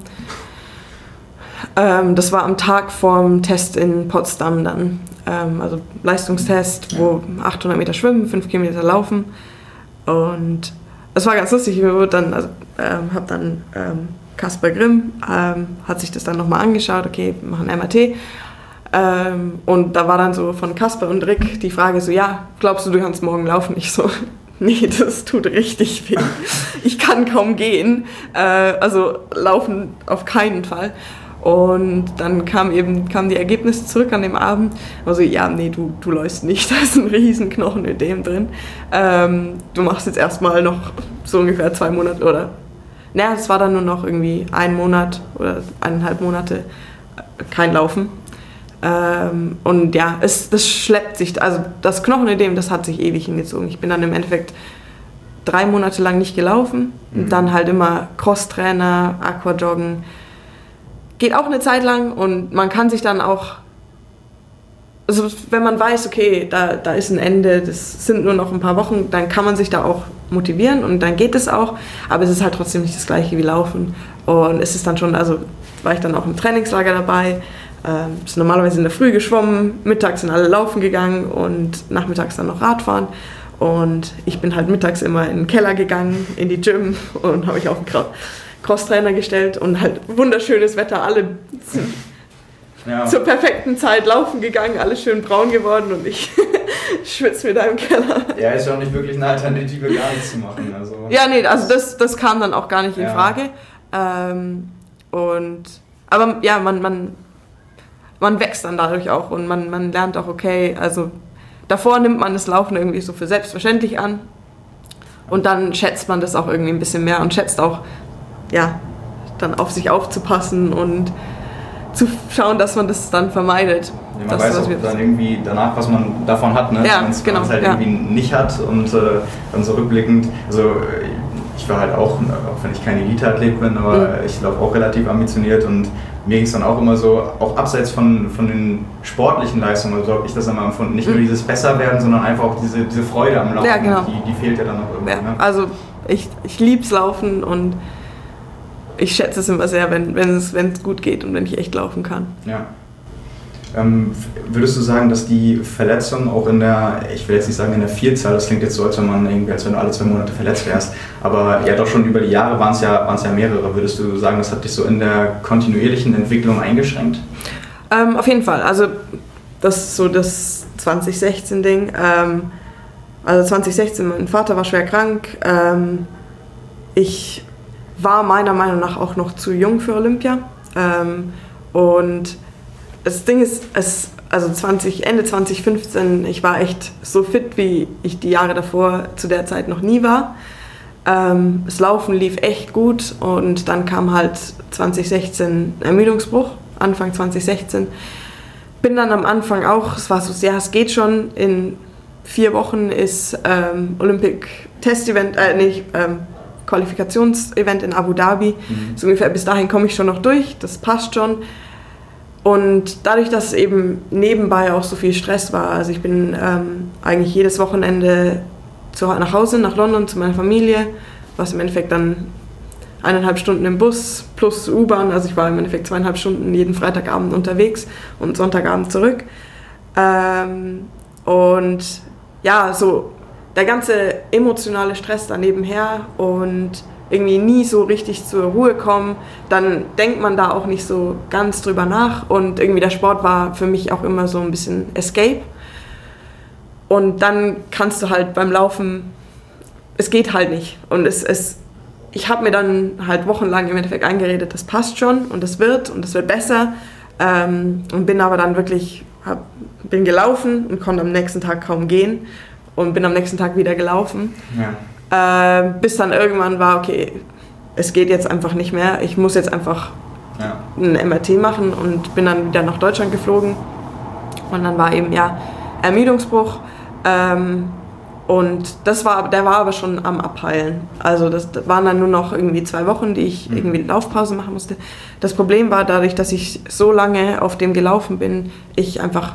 Ähm, das war am Tag vorm Test in Potsdam dann. Ähm, also Leistungstest, wo achthundert Meter schwimmen, fünf Kilometer laufen. Und es war ganz lustig. Ich dann, also, ähm, habe dann ähm, Kasper Grimm, ähm, hat sich das dann nochmal angeschaut. Okay, wir machen M R T. Ähm, und da war dann so von Kasper und Rick die Frage so, ja, glaubst du, du kannst morgen laufen? Ich so... Nee, das tut richtig weh. Ich kann kaum gehen, äh, also laufen auf keinen Fall. Und dann kam eben, kamen die Ergebnisse zurück an dem Abend. Also ja, nee, du, du läufst nicht, da ist ein riesen Knochenödem drin. Ähm, du machst jetzt erstmal noch so ungefähr zwei Monate oder, naja, es war dann nur noch irgendwie ein Monat oder eineinhalb Monate kein Laufen. Ähm, und ja, es, das schleppt sich, also das Knochenödem, das hat sich ewig hingezogen. Ich bin dann im Endeffekt drei Monate lang nicht gelaufen mhm. und dann halt immer Crosstrainer, Aquajoggen. Geht auch eine Zeit lang und man kann sich dann auch, also wenn man weiß, okay, da, da ist ein Ende, das sind nur noch ein paar Wochen, dann kann man sich da auch motivieren und dann geht es auch, aber es ist halt trotzdem nicht das gleiche wie Laufen. Und es ist dann schon, also war ich dann auch im Trainingslager dabei, ähm, ist normalerweise in der Früh geschwommen, mittags sind alle laufen gegangen und nachmittags dann noch Radfahren. Und ich bin halt mittags immer in den Keller gegangen, in die Gym und habe mich auf den Crosstrainer gestellt und halt wunderschönes Wetter, alle sind ja. zur perfekten Zeit laufen gegangen, alles schön braun geworden und ich schwitze mir da im Keller. Ja, ist ja auch nicht wirklich eine Alternative, gar nichts zu machen. Also. Ja, nee, also das, das kam dann auch gar nicht in ja. Frage. Ähm, und, aber ja, man, man, man wächst dann dadurch auch und man, man lernt auch, okay, also davor nimmt man das Laufen irgendwie so für selbstverständlich an und dann schätzt man das auch irgendwie ein bisschen mehr und schätzt auch, ja, dann auf sich aufzupassen und zu schauen, dass man das dann vermeidet. Ja, man weiß auch dann irgendwie danach, was man davon hat, ne? Ja, wenn man es genau, halt ja. irgendwie nicht hat und äh, dann so rückblickend, also ich war halt auch, auch wenn ich kein Elite-Athlet bin, aber mhm. ich laufe auch relativ ambitioniert und mir ging es dann auch immer so, auch abseits von, von den sportlichen Leistungen, also habe ich das immer empfunden, nicht mhm. nur dieses Besserwerden, sondern einfach auch diese, diese Freude am Laufen, ja, genau. die, die fehlt ja dann noch irgendwie. Ja, ne? Also ich, ich lieb's Laufen und ich schätze es immer sehr, wenn, wenn, es, wenn es gut geht und wenn ich echt laufen kann. Ja. Ähm, würdest du sagen, dass die Verletzungen auch in der, ich will jetzt nicht sagen in der Vielzahl, das klingt jetzt so, als wenn man irgendwie, als wenn du alle zwei Monate verletzt wärst, aber ja doch schon über die Jahre waren es ja, waren es ja mehrere. Würdest du sagen, das hat dich so in der kontinuierlichen Entwicklung eingeschränkt? Ähm, auf jeden Fall. Also das ist so das zwanzig sechzehn Ding. Ähm, also zwanzig sechzehn, mein Vater war schwer krank. Ähm, ich war meiner Meinung nach auch noch zu jung für Olympia. Ähm, und das Ding ist, es, also zwanzig, Ende zwanzig fünfzehn, ich war echt so fit, wie ich die Jahre davor zu der Zeit noch nie war. Ähm, das Laufen lief echt gut und dann kam halt zwanzig sechzehn ein Ermüdungsbruch, Anfang zwanzig sechzehn. Bin dann am Anfang auch, es war so, ja, es geht schon, in vier Wochen ist ähm, Olympic Test Event, äh, nicht, ähm, Qualifikationsevent in Abu Dhabi. Mhm. So ungefähr bis dahin komme ich schon noch durch, das passt schon. Und dadurch, dass eben nebenbei auch so viel Stress war, also ich bin ähm, eigentlich jedes Wochenende zu, nach Hause, nach London zu meiner Familie, was im Endeffekt dann eineinhalb Stunden im Bus plus U-Bahn, also ich war im Endeffekt zweieinhalb Stunden jeden Freitagabend unterwegs und Sonntagabend zurück. Ähm, und ja, so der ganze emotionale Stress da nebenher und irgendwie nie so richtig zur Ruhe kommen, dann denkt man da auch nicht so ganz drüber nach und irgendwie der Sport war für mich auch immer so ein bisschen Escape. Und dann kannst du halt beim Laufen, es geht halt nicht. Und es, es, ich habe mir dann halt wochenlang im Endeffekt eingeredet, das passt schon und das wird und das wird besser. Ähm, und bin aber dann wirklich, hab, bin gelaufen und konnte am nächsten Tag kaum gehen und bin am nächsten Tag wieder gelaufen. Ja. Äh, bis dann irgendwann war, okay, es geht jetzt einfach nicht mehr, ich muss jetzt einfach ja. ein M R T machen und bin dann wieder nach Deutschland geflogen. Und dann war eben, ja, Ermüdungsbruch. Ähm, und das war, der war aber schon am Abheilen. Also das, das waren dann nur noch irgendwie zwei Wochen, die ich mhm. irgendwie Laufpause machen musste. Das Problem war dadurch, dass ich so lange auf dem gelaufen bin, ich einfach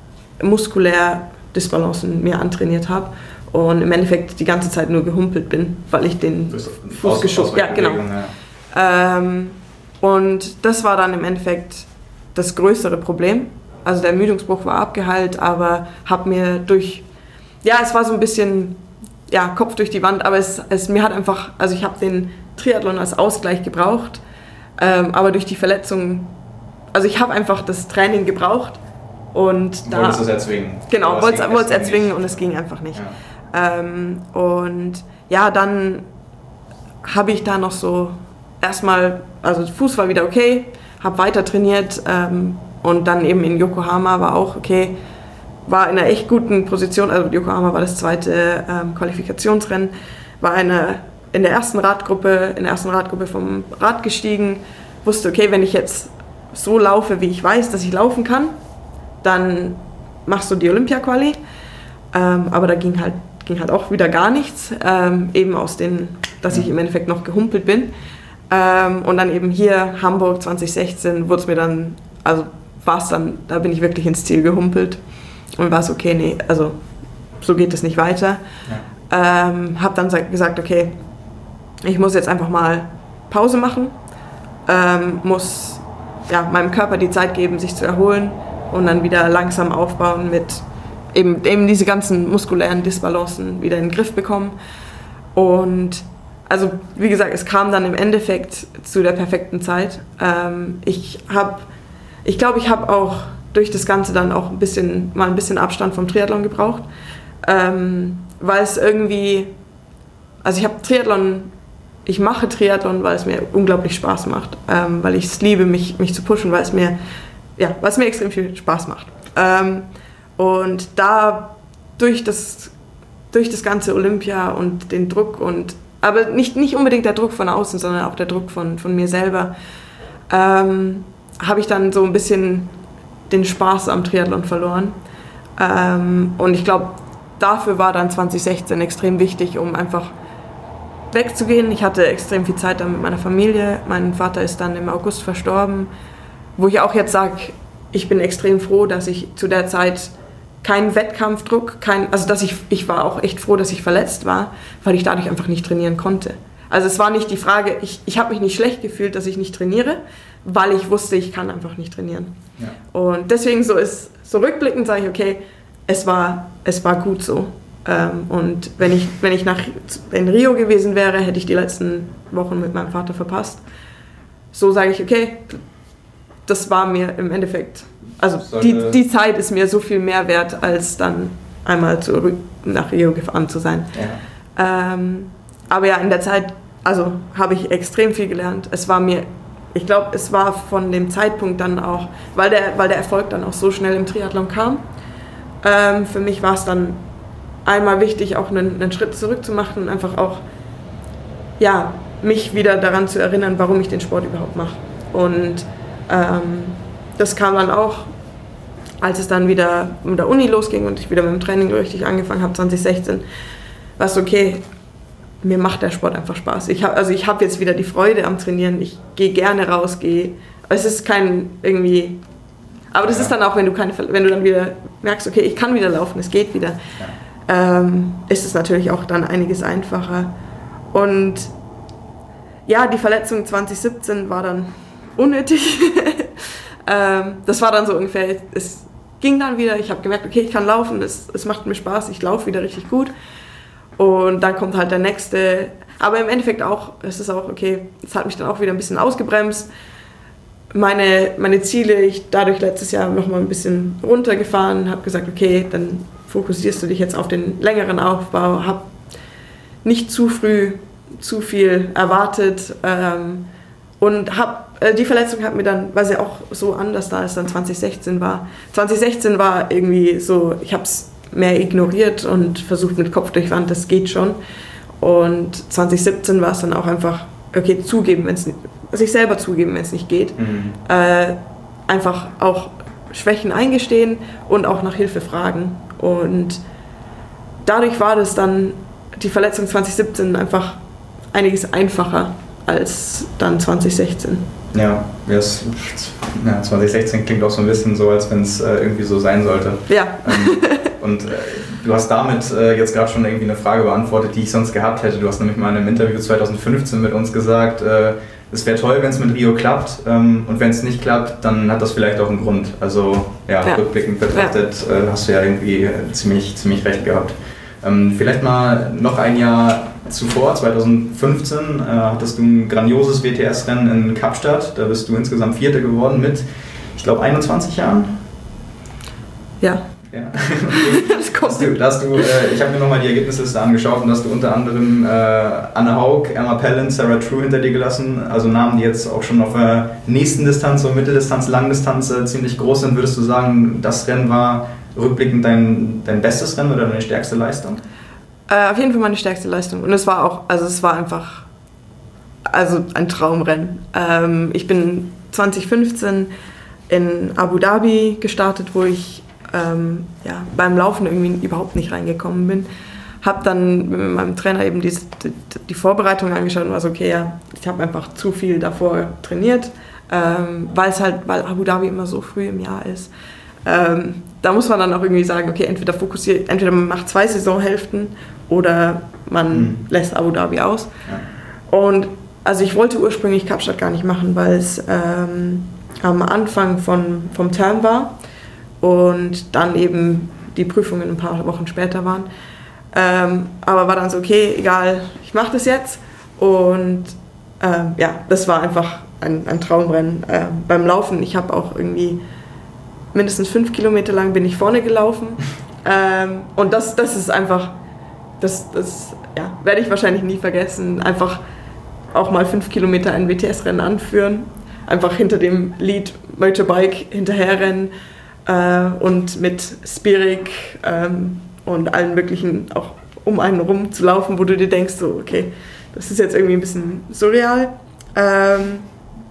muskulär Disbalancen mir antrainiert habe und im Endeffekt die ganze Zeit nur gehumpelt bin, weil ich den Fuß geschoben habe. Ja, genau. Ja. Ähm, und das war dann im Endeffekt das größere Problem. Also der Ermüdungsbruch war abgeheilt, aber habe mir durch, ja, es war so ein bisschen, ja, Kopf durch die Wand, aber es, es mir hat einfach, also ich habe den Triathlon als Ausgleich gebraucht, ähm, aber durch die Verletzung, also ich habe einfach das Training gebraucht und da... Wolltest du es erzwingen? Genau, wollte es erzwingen und es ging einfach nicht. Ja. Ähm, und ja, dann habe ich da noch so erstmal, also Fuß war wieder okay, habe weiter trainiert, ähm, und dann eben in Yokohama war auch okay, war in einer echt guten Position, also Yokohama war das zweite ähm, Qualifikationsrennen, war eine, in der ersten Radgruppe, in der ersten Radgruppe vom Rad gestiegen, wusste, okay, wenn ich jetzt so laufe, wie ich weiß, dass ich laufen kann, dann machst du die Olympia-Quali, ähm, aber da ging halt, ging halt auch wieder gar nichts, ähm, eben aus den, dass ich im Endeffekt noch gehumpelt bin. Ähm, und dann eben hier, Hamburg zwanzig sechzehn, wurde es mir dann, also war es dann, da bin ich wirklich ins Ziel gehumpelt und war es okay, nee, also so geht es nicht weiter. Ja. Ähm, hab dann gesagt, okay, ich muss jetzt einfach mal Pause machen, ähm, muss ja, meinem Körper die Zeit geben, sich zu erholen und dann wieder langsam aufbauen mit eben, eben diese ganzen muskulären Disbalancen wieder in den Griff bekommen. Und also wie gesagt, es kam dann im Endeffekt zu der perfekten Zeit. Ähm, ich habe Ich glaube, ich habe auch durch das Ganze dann auch ein bisschen, mal ein bisschen Abstand vom Triathlon gebraucht, ähm, weil es irgendwie, also ich habe Triathlon, ich mache Triathlon, weil es mir unglaublich Spaß macht, ähm, weil ich es liebe, mich, mich zu pushen, weil es mir, ja, weil es mir extrem viel Spaß macht. Ähm, und da durch das, durch das ganze Olympia und den Druck und, aber nicht, nicht unbedingt der Druck von außen, sondern auch der Druck von, von mir selber, ähm, habe ich dann so ein bisschen den Spaß am Triathlon verloren. Ähm, und ich glaube, dafür war dann zwanzig sechzehn extrem wichtig, um einfach wegzugehen. Ich hatte extrem viel Zeit dann mit meiner Familie. Mein Vater ist dann im August verstorben, wo ich auch jetzt sage, ich bin extrem froh, dass ich zu der Zeit keinen Wettkampfdruck, kein, also dass ich, ich war auch echt froh, dass ich verletzt war, weil ich dadurch einfach nicht trainieren konnte. Also es war nicht die Frage, ich, ich habe mich nicht schlecht gefühlt, dass ich nicht trainiere, weil ich wusste, ich kann einfach nicht trainieren. Ja. Und deswegen so ist, so rückblickend sage ich, okay, es war, es war gut so. Ähm, und wenn ich, wenn ich nach, in Rio gewesen wäre, hätte ich die letzten Wochen mit meinem Vater verpasst. So sage ich, okay, das war mir im Endeffekt, also die, die Zeit ist mir so viel mehr wert, als dann einmal zurück nach Rio gefahren zu sein. Ja. Ähm, aber ja, in der Zeit, also habe ich extrem viel gelernt. Es war mir, ich glaube, es war von dem Zeitpunkt dann auch, weil der, weil der Erfolg dann auch so schnell im Triathlon kam. Ähm, für mich war es dann einmal wichtig, auch einen, einen Schritt zurück zu machen und einfach auch, ja, mich wieder daran zu erinnern, warum ich den Sport überhaupt mache. Und ähm, das kam dann auch, als es dann wieder mit der Uni losging und ich wieder mit dem Training richtig angefangen habe, zwanzig sechzehn, war es okay, mir macht der Sport einfach Spaß. Ich hab, also ich habe jetzt wieder die Freude am Trainieren, ich gehe gerne raus, gehe, es ist kein irgendwie, aber das ja. ist dann auch, wenn du, keine, wenn du dann wieder merkst, okay, ich kann wieder laufen, es geht wieder, ja. ähm, ist es natürlich auch dann einiges einfacher. Und ja, die Verletzung zwanzig siebzehn war dann unnötig. ähm, das war dann so ungefähr, es ging dann wieder, ich habe gemerkt, okay, ich kann laufen, es, es macht mir Spaß, ich laufe wieder richtig gut. Und dann kommt halt der nächste, aber im Endeffekt auch, es ist auch okay, es hat mich dann auch wieder ein bisschen ausgebremst. Meine, meine Ziele, ich dadurch letztes Jahr nochmal ein bisschen runtergefahren, habe gesagt, okay, dann fokussierst du dich jetzt auf den längeren Aufbau, habe nicht zu früh zu viel erwartet ähm, und hab, äh, die Verletzung hat mir dann, weil sie auch so anders da ist, dann zwanzig sechzehn war. zwanzig sechzehn war irgendwie so, ich habe es mehr ignoriert und versucht mit Kopf durch Wand, das geht schon. Und zwanzig siebzehn war es dann auch einfach, okay, zugeben, wenn es nicht, sich selber zugeben, wenn es nicht geht. Mhm. Äh, einfach auch Schwächen eingestehen und auch nach Hilfe fragen. Und dadurch war das dann, die Verletzung zwanzig siebzehn einfach einiges einfacher als dann zwanzig sechzehn. Ja, das, ja, zwanzig sechzehn klingt auch so ein bisschen so, als wenn es äh, irgendwie so sein sollte. Ja. Ähm, und äh, du hast damit äh, jetzt gerade schon irgendwie eine Frage beantwortet, die ich sonst gehabt hätte. Du hast nämlich mal in einem Interview zwanzig fünfzehn mit uns gesagt, äh, es wäre toll, wenn es mit Rio klappt ähm, und wenn es nicht klappt, dann hat das vielleicht auch einen Grund. Also ja, ja. rückblickend betrachtet ja. Äh, hast du ja irgendwie äh, ziemlich, ziemlich recht gehabt. Ähm, vielleicht mal noch ein Jahr zuvor, zwanzig fünfzehn, äh, hattest du ein grandioses W T S-Rennen in Kapstadt. Da bist du insgesamt Vierte geworden mit, ich glaube, einundzwanzig Jahren. Ja. ja. Das kommt. Du, hast du, äh, ich habe mir nochmal die Ergebnisliste angeschaut und hast du unter anderem äh, Anne Haug, Emma Pallant, Sarah True hinter dir gelassen. Also Namen, die jetzt auch schon auf der nächsten Distanz, so Mitteldistanz, Langdistanz äh, ziemlich groß sind. Würdest du sagen, das Rennen war rückblickend dein, dein bestes Rennen oder deine stärkste Leistung? Äh, auf jeden Fall meine stärkste Leistung. Und es war auch, also es war einfach also ein Traumrennen. Ähm, ich bin zwanzig fünfzehn in Abu Dhabi gestartet, wo ich ähm, ja, beim Laufen irgendwie überhaupt nicht reingekommen bin. Habe dann mit meinem Trainer eben die, die, die Vorbereitung angeschaut und war so, okay, ja, ich habe einfach zu viel davor trainiert, ähm, weil es halt, weil Abu Dhabi immer so früh im Jahr ist. Ähm, da muss man dann auch irgendwie sagen, okay, entweder fokussiert, entweder man macht zwei Saisonhälften oder man mhm. lässt Abu Dhabi aus. Ja. Und also ich wollte ursprünglich Kapstadt gar nicht machen, weil es ähm, am Anfang von, vom Term war und dann eben die Prüfungen ein paar Wochen später waren. Ähm, aber war dann so, okay, egal, ich mache das jetzt. Und ähm, ja, das war einfach ein, ein Traumrennen. Ähm, beim Laufen, ich habe auch irgendwie mindestens fünf Kilometer lang bin ich vorne gelaufen. Ähm, und das, das ist einfach, das, das ja, werde ich wahrscheinlich nie vergessen. Einfach auch mal fünf Kilometer ein W T S-Rennen anführen. Einfach hinter dem Lead Motorbike hinterherrennen äh, und mit Spirik ähm, und allen möglichen auch um einen rum zu laufen, wo du dir denkst, so okay, das ist jetzt irgendwie ein bisschen surreal. Ähm,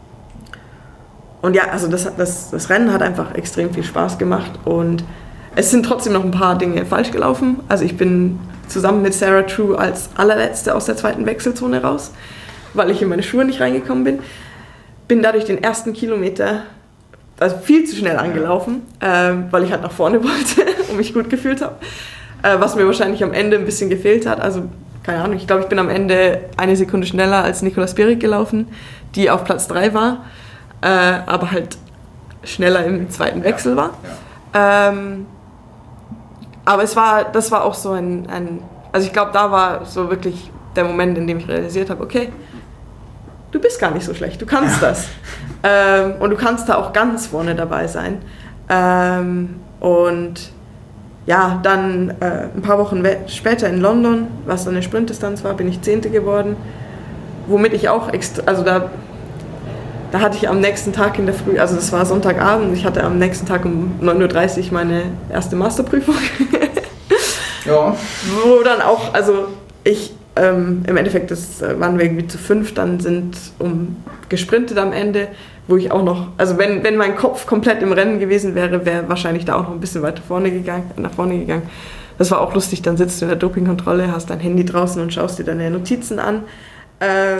Und ja, also das, das, das Rennen hat einfach extrem viel Spaß gemacht und es sind trotzdem noch ein paar Dinge falsch gelaufen. Also ich bin zusammen mit Sarah True als allerletzte aus der zweiten Wechselzone raus, weil ich in meine Schuhe nicht reingekommen bin. Bin dadurch den ersten Kilometer also viel zu schnell angelaufen, äh, weil ich halt nach vorne wollte und mich gut gefühlt habe. Äh, was mir wahrscheinlich am Ende ein bisschen gefehlt hat. Also keine Ahnung, ich glaube, ich bin am Ende eine Sekunde schneller als Nicola Spirik gelaufen, die auf Platz drei war. äh, aber halt schneller im zweiten Wechsel war. Ja. Ähm, aber es war, das war auch so ein, ein also ich glaube, da war so wirklich der Moment, in dem ich realisiert habe, okay, du bist gar nicht so schlecht, du kannst ja. das. Ähm, und du kannst da auch ganz vorne dabei sein. Ähm, und ja, dann äh, ein paar Wochen später in London, was dann eine Sprintdistanz war, bin ich Zehnte geworden. Womit ich auch extra, also da, da hatte ich am nächsten Tag in der Früh, also das war Sonntagabend, ich hatte am nächsten Tag um neun Uhr dreißig meine erste Masterprüfung. Ja. Wo dann auch, also ich, ähm, im Endeffekt, das waren wir irgendwie zu fünf, dann sind um gesprintet am Ende, wo ich auch noch, also wenn, wenn mein Kopf komplett im Rennen gewesen wäre, wäre wahrscheinlich da auch noch ein bisschen weiter vorne gegangen, nach vorne gegangen. Das war auch lustig, dann sitzt du in der Dopingkontrolle, hast dein Handy draußen und schaust dir deine Notizen an. Ähm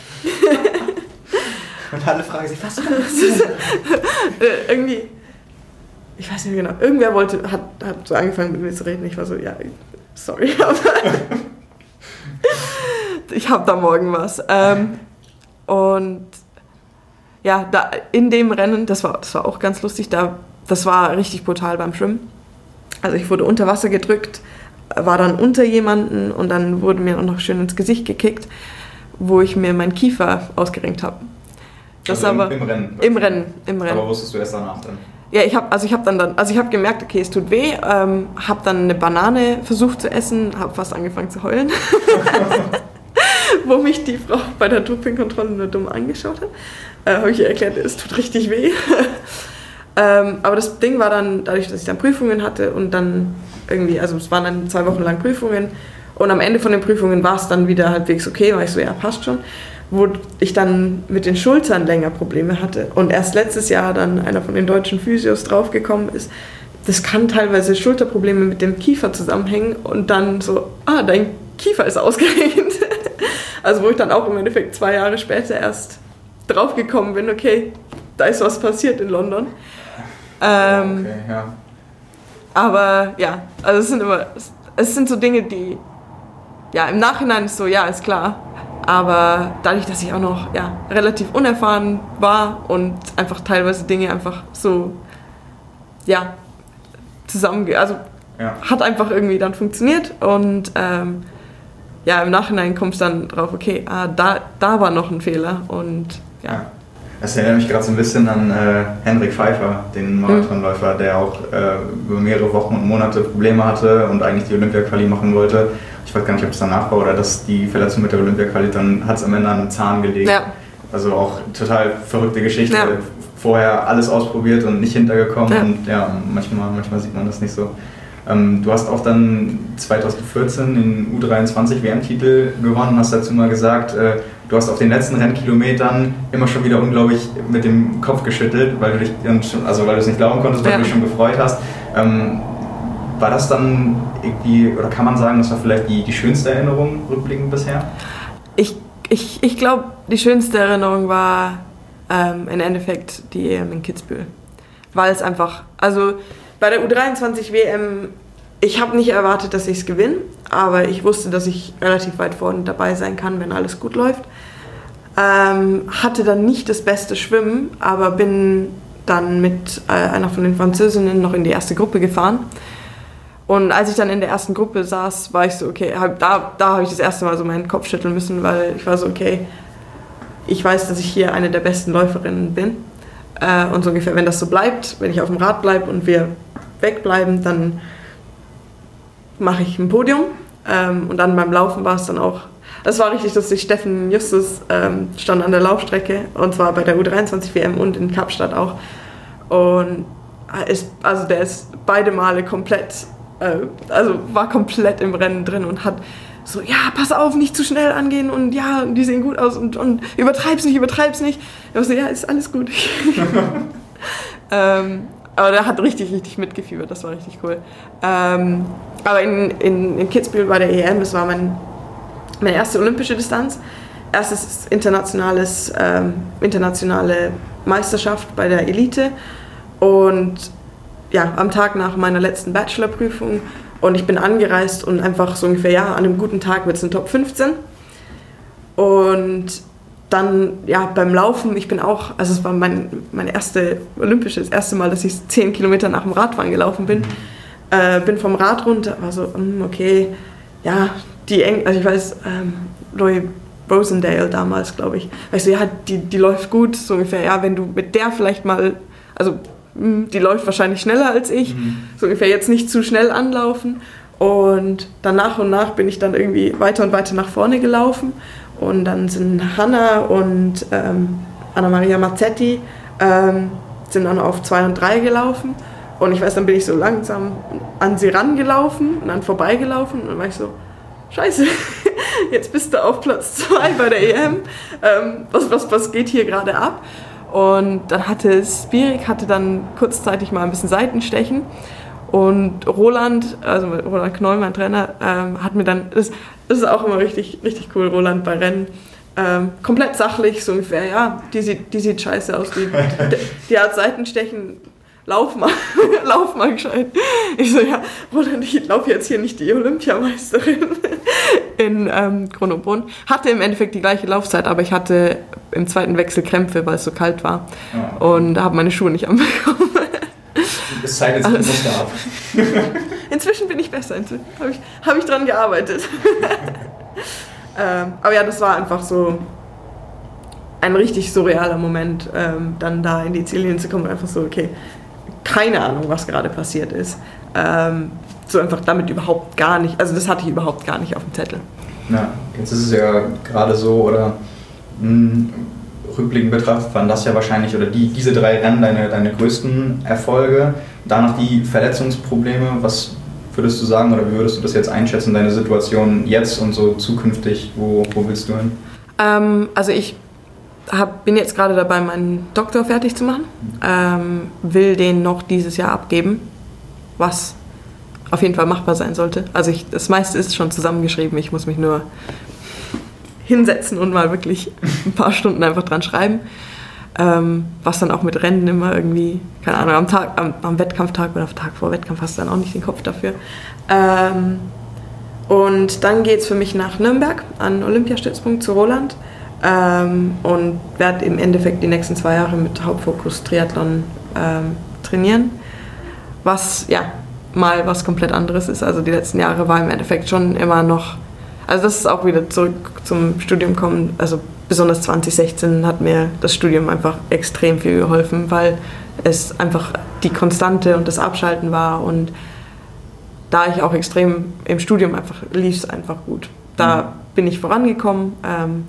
und alle fragen sich, was war das? Irgendwie, ich weiß nicht genau, irgendwer wollte, hat, hat so angefangen mit mir zu reden, ich war so, ja, sorry, aber ich hab da morgen was. Ähm, und ja, da in dem Rennen, das war, das war auch ganz lustig, da, das war richtig brutal beim Schwimmen. Also ich wurde unter Wasser gedrückt, war dann unter jemanden und dann wurde mir auch noch schön ins Gesicht gekickt, wo ich mir meinen Kiefer ausgerenkt habe. Das also aber im, im Rennen? Im Rennen, im Rennen. Aber wusstest du erst danach dann? Ja, ich habe also ich habe dann, dann also ich habe gemerkt, okay, es tut weh, ähm, habe dann eine Banane versucht zu essen, habe fast angefangen zu heulen. Wo mich die Frau bei der Dopingkontrolle nur dumm angeschaut hat. Äh, habe ich ihr erklärt, es tut richtig weh. ähm, aber das Ding war dann, dadurch, dass ich dann Prüfungen hatte und dann irgendwie, also es waren dann zwei Wochen lang Prüfungen und am Ende von den Prüfungen war es dann wieder halbwegs okay, weil ich so, ja, passt schon. Wo ich dann mit den Schultern länger Probleme hatte und erst letztes Jahr dann einer von den deutschen Physios draufgekommen ist, das kann teilweise Schulterprobleme mit dem Kiefer zusammenhängen und dann so, ah, dein Kiefer ist ausgerenkt. Also wo ich dann auch im Endeffekt zwei Jahre später erst draufgekommen bin, okay, da ist was passiert in London. Ähm, okay, ja. Aber ja, also es sind immer, es sind so Dinge, die, ja, im Nachhinein ist so, ja, ist klar. Aber dadurch, dass ich auch noch ja, relativ unerfahren war und einfach teilweise Dinge einfach so, ja, zusammen, also ja. hat einfach irgendwie dann funktioniert und ähm, ja, im Nachhinein kommst du dann drauf, okay, ah, da, da war noch ein Fehler und ja. ja. Das erinnert mich gerade so ein bisschen an äh, Henrik Pfeiffer, den Marathonläufer, der auch äh, über mehrere Wochen und Monate Probleme hatte und eigentlich die Olympia-Quali machen wollte. Ich weiß gar nicht, ob es danach war oder dass die Verletzung mit der Olympia-Quali, dann hat es am Ende an einem Zahn gelegen. Ja. Also auch total verrückte Geschichte. Ja. Vorher alles ausprobiert und nicht hintergekommen ja. und ja, manchmal, manchmal sieht man das nicht so. Ähm, du hast auch dann zwanzig vierzehn den U dreiundzwanzig W M-Titel gewonnen, hast dazu mal gesagt, äh, du hast auf den letzten Rennkilometern immer schon wieder unglaublich mit dem Kopf geschüttelt, weil du dich dann schon, also weil du es nicht glauben konntest, weil ja. du dich schon gefreut hast. Ähm, war das dann irgendwie, oder kann man sagen, das war vielleicht die, die schönste Erinnerung rückblickend bisher? Ich, ich, ich glaube, die schönste Erinnerung war ähm, im Endeffekt die E M in Kitzbühel. Weil es einfach, also bei der U dreiundzwanzig W M, ich habe nicht erwartet, dass ich es gewinne, aber ich wusste, dass ich relativ weit vorne dabei sein kann, wenn alles gut läuft. Ähm, hatte dann nicht das beste Schwimmen, aber bin dann mit äh, einer von den Französinnen noch in die erste Gruppe gefahren. Und als ich dann in der ersten Gruppe saß, war ich so, okay, hab, da, da habe ich das erste Mal so meinen Kopf schütteln müssen, weil ich war so, okay, ich weiß, dass ich hier eine der besten Läuferinnen bin. Äh, und so ungefähr, wenn das so bleibt, wenn ich auf dem Rad bleibe und wir wegbleiben, dann mache ich ein Podium. Ähm, und dann beim Laufen war es dann auch, das war richtig lustig, Steffen Justus ähm, stand an der Laufstrecke und zwar bei der U dreiundzwanzig W M und in Kapstadt auch. Und ist, also der ist beide Male komplett, äh, also war komplett im Rennen drin und hat so, ja, pass auf, nicht zu schnell angehen und ja, die sehen gut aus und, und übertreib's nicht, übertreib's nicht. Ich war so, ja, ist alles gut. ähm, aber der hat richtig, richtig mitgefiebert, das war richtig cool. Ähm, aber in, in, in Kitzbühel bei der E M, das war mein, meine erste olympische Distanz. Erstes internationales, ähm, internationale Meisterschaft bei der Elite. Und ja, am Tag nach meiner letzten Bachelorprüfung und ich bin angereist und einfach so ungefähr, ja, an einem guten Tag wird es ein Top fünfzehn. Und dann, ja, beim Laufen, ich bin auch, also es war mein, mein erste olympisches, das erste Mal, dass ich zehn Kilometer nach dem Radfahren gelaufen bin. Äh, bin vom Rad runter, war so, okay, ja, die Eng, also ich weiß, ähm, Loie Rosendale damals, glaube ich, weißt du, ja, die, die läuft gut, so ungefähr, ja, wenn du mit der vielleicht mal, also die läuft wahrscheinlich schneller als ich, mhm. so ungefähr jetzt nicht zu schnell anlaufen. Und dann nach und nach bin ich dann irgendwie weiter und weiter nach vorne gelaufen. Und dann sind Hanna und ähm, Anna-Maria Mazzetti ähm, sind dann auf zwei und drei gelaufen. Und ich weiß, dann bin ich so langsam an sie rangelaufen und dann vorbeigelaufen. Und dann war ich so, scheiße, jetzt bist du auf Platz zwei bei der E M. Ähm, was, was, was geht hier gerade ab? Und dann hatte Spirik hatte dann kurzzeitig mal ein bisschen Seitenstechen. Und Roland, also Roland Knoll, mein Trainer, ähm, hat mir dann, das, das ist auch immer richtig, richtig cool, Roland bei Rennen, ähm, komplett sachlich, so ungefähr, ja, die sieht, die sieht scheiße aus, die, die, die hat Seitenstechen, lauf mal, lauf mal gescheit. Ich so, ja, Roland, ich laufe jetzt hier nicht die Olympiameisterin in ähm, Kronenbrunn. Hatte im Endeffekt die gleiche Laufzeit, aber ich hatte im zweiten Wechsel Krämpfe, weil es so kalt war ja. Und habe meine Schuhe nicht anbekommen. Es zeigt jetzt also, Muster ab. Inzwischen bin ich besser, inzwischen habe ich, hab ich dran gearbeitet. ähm, aber ja, das war einfach so ein richtig surrealer Moment, ähm, dann da in die Ziellinie zu kommen und einfach so, okay, keine Ahnung, was gerade passiert ist. Ähm, so einfach damit überhaupt gar nicht, also das hatte ich überhaupt gar nicht auf dem Zettel. Ja, jetzt ist es ja gerade so, oder mh, rückblickend betrachtet waren das ja wahrscheinlich, oder die, diese drei Rennen deine, deine größten Erfolge. Danach die Verletzungsprobleme, was würdest du sagen, oder wie würdest du das jetzt einschätzen, deine Situation jetzt und so zukünftig, wo, wo willst du hin? Ähm, also ich hab, bin jetzt gerade dabei, meinen Doktor fertig zu machen, ähm, will den noch dieses Jahr abgeben, was auf jeden Fall machbar sein sollte. Also ich, das meiste ist schon zusammengeschrieben, ich muss mich nur hinsetzen und mal wirklich ein paar Stunden einfach dran schreiben. Ähm, was dann auch mit Rennen immer irgendwie, keine Ahnung, am Tag, am, am Wettkampftag oder am Tag vor Wettkampf hast du dann auch nicht den Kopf dafür. Ähm, und dann geht es für mich nach Nürnberg an Olympiastützpunkt zu Roland ähm, und werde im Endeffekt die nächsten zwei Jahre mit Hauptfokus Triathlon ähm, trainieren. Was ja mal was komplett anderes ist. Also die letzten Jahre war im Endeffekt schon immer noch. Also das ist auch wieder zurück zum Studium kommen, also besonders zwanzig sechzehn hat mir das Studium einfach extrem viel geholfen, weil es einfach die Konstante und das Abschalten war und da ich auch extrem im Studium einfach lief es einfach gut. Da mhm. bin ich vorangekommen ähm,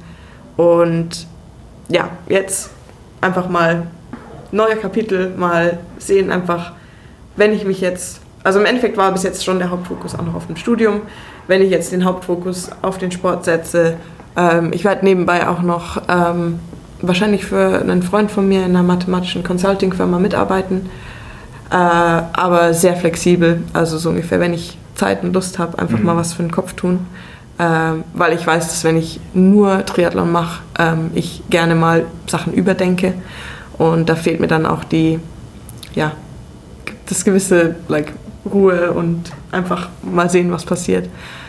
und ja, jetzt einfach mal neuer Kapitel, mal sehen einfach, wenn ich mich jetzt, also im Endeffekt war bis jetzt schon der Hauptfokus auch noch auf dem Studium, wenn ich jetzt den Hauptfokus auf den Sport setze. Ähm, ich werde nebenbei auch noch ähm, wahrscheinlich für einen Freund von mir in einer mathematischen Consulting-Firma mitarbeiten, äh, aber sehr flexibel, also so ungefähr, wenn ich Zeit und Lust habe, einfach mhm. mal was für den Kopf tun, ähm, weil ich weiß, dass wenn ich nur Triathlon mache, ähm, ich gerne mal Sachen überdenke und da fehlt mir dann auch die, ja, das gewisse like, Ruhe und einfach mal sehen, was passiert.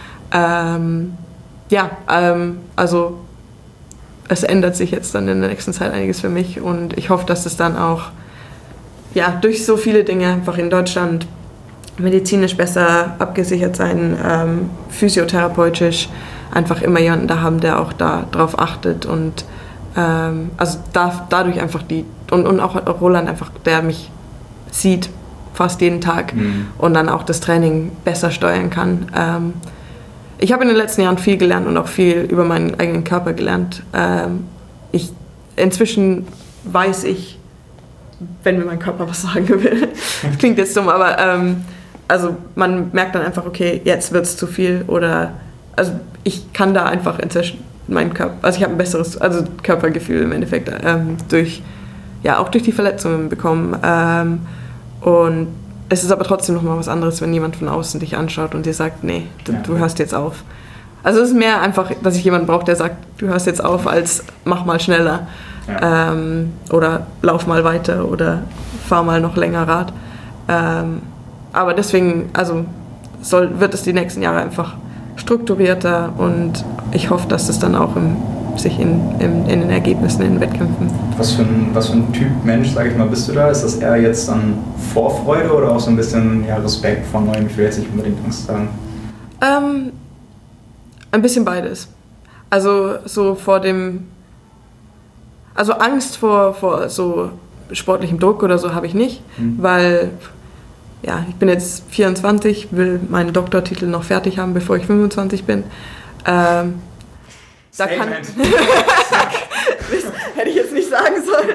Ähm, ja, ähm, also es ändert sich jetzt dann in der nächsten Zeit einiges für mich und ich hoffe, dass es dann auch ja, durch so viele Dinge einfach in Deutschland medizinisch besser abgesichert sein, ähm, physiotherapeutisch einfach immer jemanden da haben, der auch da drauf achtet und ähm, also da, dadurch einfach die und, und auch Roland einfach, der mich sieht fast jeden Tag mhm. und dann auch das Training besser steuern kann. Ähm, ich habe in den letzten Jahren viel gelernt und auch viel über meinen eigenen Körper gelernt. Ähm, ich, inzwischen weiß ich, wenn mir mein Körper was sagen will. Das klingt jetzt dumm, aber ähm, also man merkt dann einfach, okay, jetzt wird es zu viel oder also ich kann da einfach inzwischen meinen Körper, also ich habe ein besseres also Körpergefühl im Endeffekt ähm, durch, ja auch durch die Verletzungen bekommen. Ähm, Und es ist aber trotzdem noch mal was anderes, wenn jemand von außen dich anschaut und dir sagt, nee, du, du hörst jetzt auf. Also es ist mehr einfach, dass ich jemanden brauche, der sagt, du hörst jetzt auf, als mach mal schneller ja. ähm, oder lauf mal weiter oder fahr mal noch länger Rad. Ähm, aber deswegen, also soll, wird es die nächsten Jahre einfach strukturierter und ich hoffe, dass es dann auch im sich in, in, in den Ergebnissen, in den Wettkämpfen. Was für ein, was für ein Typ Mensch, sage ich mal, bist du da? Ist das eher jetzt dann Vorfreude oder auch so ein bisschen ja, Respekt vor Neuem? Ich will jetzt nicht unbedingt Angst sagen. Ähm, ein bisschen beides. Also so vor dem, also Angst vor, vor so sportlichem Druck oder so habe ich nicht, mhm. weil ja, ich bin jetzt vierundzwanzig, will meinen Doktortitel noch fertig haben, bevor ich fünfundzwanzig bin. Ähm, da kann hätte ich jetzt nicht sagen sollen.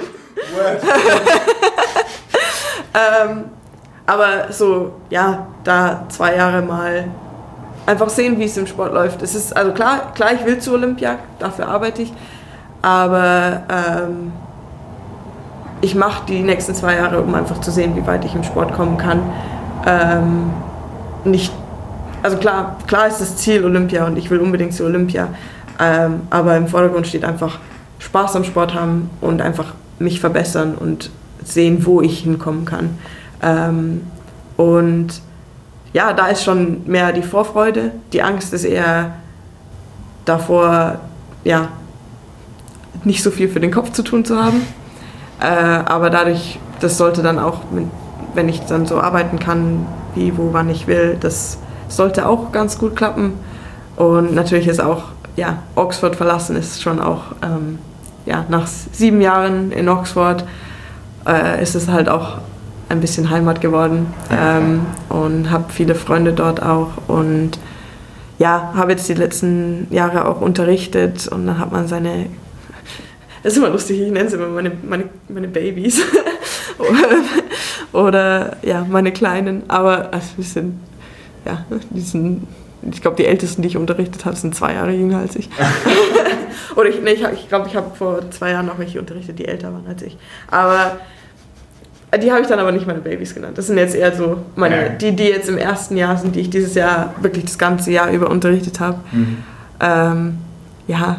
ähm, aber so, ja, da zwei Jahre mal einfach sehen, wie es im Sport läuft. Es ist, also klar, klar, ich will zu Olympia, dafür arbeite ich, aber ähm, ich mache die nächsten zwei Jahre, um einfach zu sehen, wie weit ich im Sport kommen kann. Ähm, nicht, also klar, klar ist das Ziel Olympia und ich will unbedingt zu Olympia, ähm, aber im Vordergrund steht einfach Spaß am Sport haben und einfach mich verbessern und sehen, wo ich hinkommen kann. Ähm, und ja, da ist schon mehr die Vorfreude. Die Angst ist eher davor, ja, nicht so viel für den Kopf zu tun zu haben. Äh, aber dadurch, das sollte dann auch, wenn ich dann so arbeiten kann, wie, wo, wann ich will, das sollte auch ganz gut klappen. Und natürlich ist auch, ja, Oxford verlassen ist schon auch, ähm, ja, nach sieben Jahren in Oxford äh, ist es halt auch ein bisschen Heimat geworden ähm, und habe viele Freunde dort auch und ja, habe jetzt die letzten Jahre auch unterrichtet und dann hat man seine, das ist immer lustig, ich nenne sie immer meine, meine, meine Babys oder, oder ja, meine Kleinen, aber also wir sind, ja, die sind, ich glaube, die Ältesten, die ich unterrichtet habe, sind zwei Jahre jünger als ich. Oder ich, nee, ich glaube, ich, glaub, ich habe vor zwei Jahren noch welche unterrichtet, die älter waren als ich. Aber die habe ich dann aber nicht meine Babys genannt. Das sind jetzt eher so meine, die, die jetzt im ersten Jahr sind, die ich dieses Jahr wirklich das ganze Jahr über unterrichtet habe. Mhm. Ähm, ja,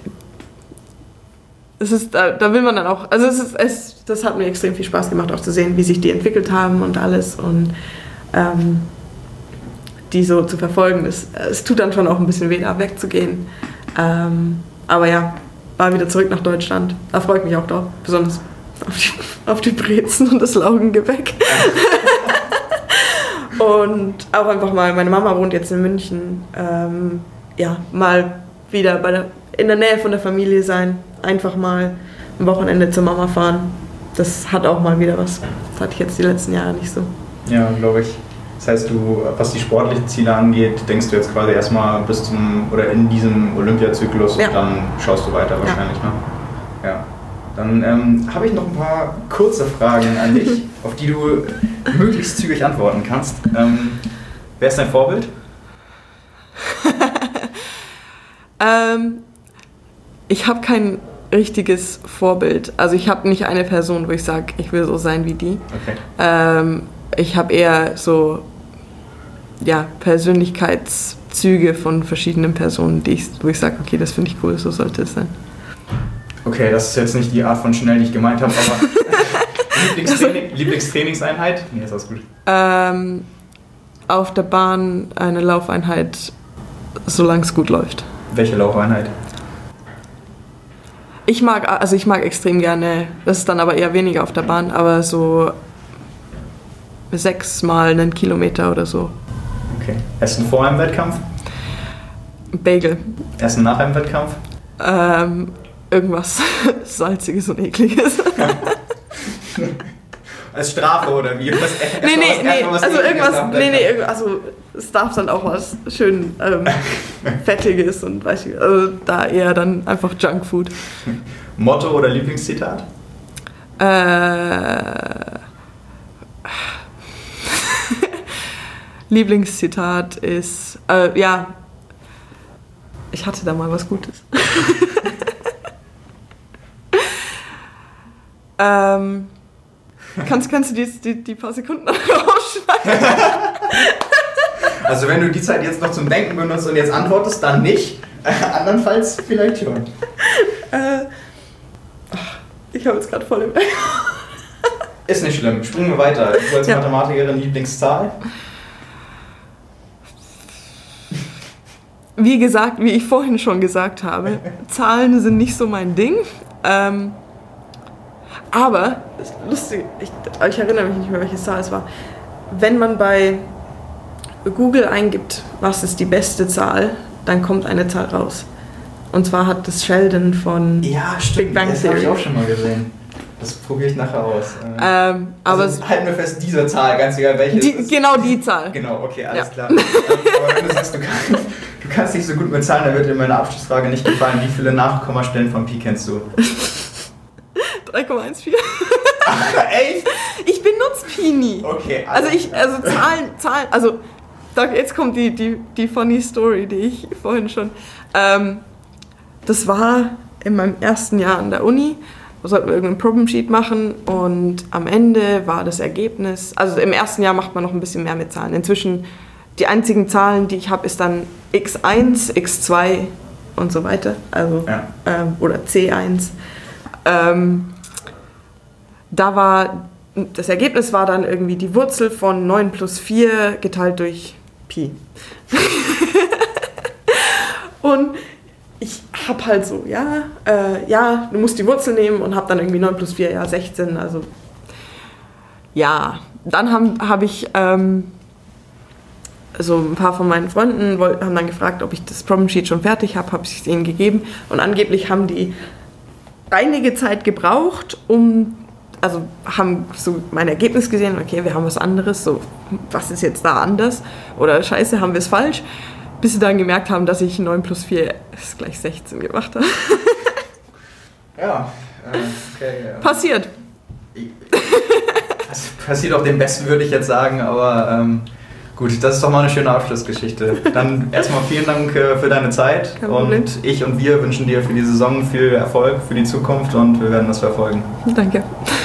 es ist, da, da will man dann auch, also es ist, es, das hat mir extrem viel Spaß gemacht, auch zu sehen, wie sich die entwickelt haben und alles und ähm, die so zu verfolgen. Es, es tut dann schon auch ein bisschen weh, da wegzugehen. Ähm, aber ja, war wieder zurück nach Deutschland. Da freue ich mich auch drauf, besonders auf die, auf die Brezen und das Laugengebäck. Und auch einfach mal, meine Mama wohnt jetzt in München, ähm, ja, mal wieder bei der, in der Nähe von der Familie sein, einfach mal am Wochenende zur Mama fahren. Das hat auch mal wieder was. Das hatte ich jetzt die letzten Jahre nicht so. Ja, glaube ich. Das heißt, du, was die sportlichen Ziele angeht, denkst du jetzt quasi erstmal bis zum, oder in diesem Olympiazyklus ja. Und dann schaust du weiter wahrscheinlich, ja. Ne? Ja. Dann ähm, habe ich noch ein paar kurze Fragen an dich, auf die du möglichst zügig antworten kannst. Ähm, wer ist dein Vorbild? ähm, ich habe kein richtiges Vorbild. Also ich habe nicht eine Person, wo ich sage, ich will so sein wie die. Okay. Ähm, ich habe eher so ja, Persönlichkeitszüge von verschiedenen Personen, die ich, wo ich sage, okay, das finde ich cool, so sollte es sein. Okay, das ist jetzt nicht die Art von schnell, die ich gemeint habe, aber Lieblingstraining, Lieblingstrainingseinheit? Nee, ist alles gut. Ähm, auf der Bahn eine Laufeinheit, solange es gut läuft. Welche Laufeinheit? Ich mag, also ich mag extrem gerne, das ist dann aber eher weniger auf der Bahn, aber so sechsmal einen Kilometer oder so. Okay. Essen vor einem Wettkampf? Bagel. Essen nach einem Wettkampf? Ähm, irgendwas Salziges und Ekliges. Als Strafe oder wie? Was, nee, nee, nee, also irgendwas, nee, nee, also es darf dann auch was schön ähm, Fettiges und weiß ich, also da eher dann einfach Junkfood. Motto oder Lieblingszitat? Äh, Lieblingszitat ist, äh, ja, ich hatte da mal was Gutes. ähm, kannst, kannst du die, die, die paar Sekunden rausschneiden? Also wenn du die Zeit jetzt noch zum Denken benutzt und jetzt antwortest, dann nicht. Andernfalls vielleicht schon. Äh, ich habe jetzt gerade voll im Weg. Ist nicht schlimm. Springen wir weiter. Du als ja. Mathematikerin Lieblingszahl? wie gesagt, wie ich vorhin schon gesagt habe, Zahlen sind nicht so mein Ding. Ähm, aber, das ist lustig, ich, ich erinnere mich nicht mehr, welche Zahl es war. Wenn man bei Google eingibt, was ist die beste Zahl, dann kommt eine Zahl raus. Und zwar hat das Sheldon von ja, stimmt. Big Bang das Theory. Das habe ich auch schon mal gesehen. Das probiere ich nachher aus. Ähm, aber also, halten wir fest, diese Zahl, ganz egal welche. Die, genau die Zahl. Genau, okay, alles ja. klar. ähm, aber wenn du sagst, du kannst, du kannst nicht so gut mit Zahlen, dann wird dir meine Abschlussfrage nicht gefallen. Wie viele Nachkommastellen von Pi kennst du? drei Komma eins vier. Ach, echt? Ich benutze Pi nie. Okay, also ich, also Zahlen, Zahlen, also da, jetzt kommt die, die, die funny Story, die ich vorhin schon, ähm, das war in meinem ersten Jahr an der Uni, da sollten wir irgendein Problem Sheet machen und am Ende war das Ergebnis, also im ersten Jahr macht man noch ein bisschen mehr mit Zahlen. Inzwischen, die einzigen Zahlen, die ich habe, ist dann x eins, x zwei und so weiter, also, ja. ähm, oder c eins. Ähm, da war, das Ergebnis war dann irgendwie die Wurzel von neun plus vier geteilt durch Pi. Und ich hab halt so, ja, äh, ja, du musst die Wurzel nehmen und hab dann irgendwie neun plus vier, ja, sechzehn, also ja. Dann habe hab ich, ähm, also ein paar von meinen Freunden woll, haben dann gefragt, ob ich das Problem Sheet schon fertig habe, habe ich es ihnen gegeben und angeblich haben die einige Zeit gebraucht, um, also haben so mein Ergebnis gesehen, okay, wir haben was anderes, so, was ist jetzt da anders? Oder scheiße, haben wir es falsch? Bis sie dann gemerkt haben, dass ich neun plus vier ist gleich sechzehn gemacht habe. Ja, äh, okay. Ja. Passiert. Das passiert auch dem Besten, würde ich jetzt sagen, aber ähm, gut, das ist doch mal eine schöne Abschlussgeschichte. Dann erstmal vielen Dank äh, für deine Zeit und ich und wir wünschen dir für die Saison viel Erfolg für die Zukunft und wir werden das verfolgen. Danke.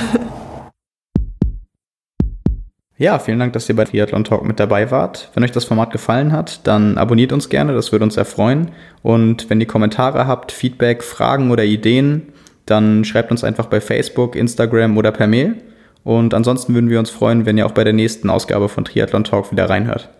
Ja, vielen Dank, dass ihr bei Triathlon Talk mit dabei wart. Wenn euch das Format gefallen hat, dann abonniert uns gerne, das würde uns sehr freuen. Und wenn ihr Kommentare habt, Feedback, Fragen oder Ideen, dann schreibt uns einfach bei Facebook, Instagram oder per Mail. Und ansonsten würden wir uns freuen, wenn ihr auch bei der nächsten Ausgabe von Triathlon Talk wieder reinhört.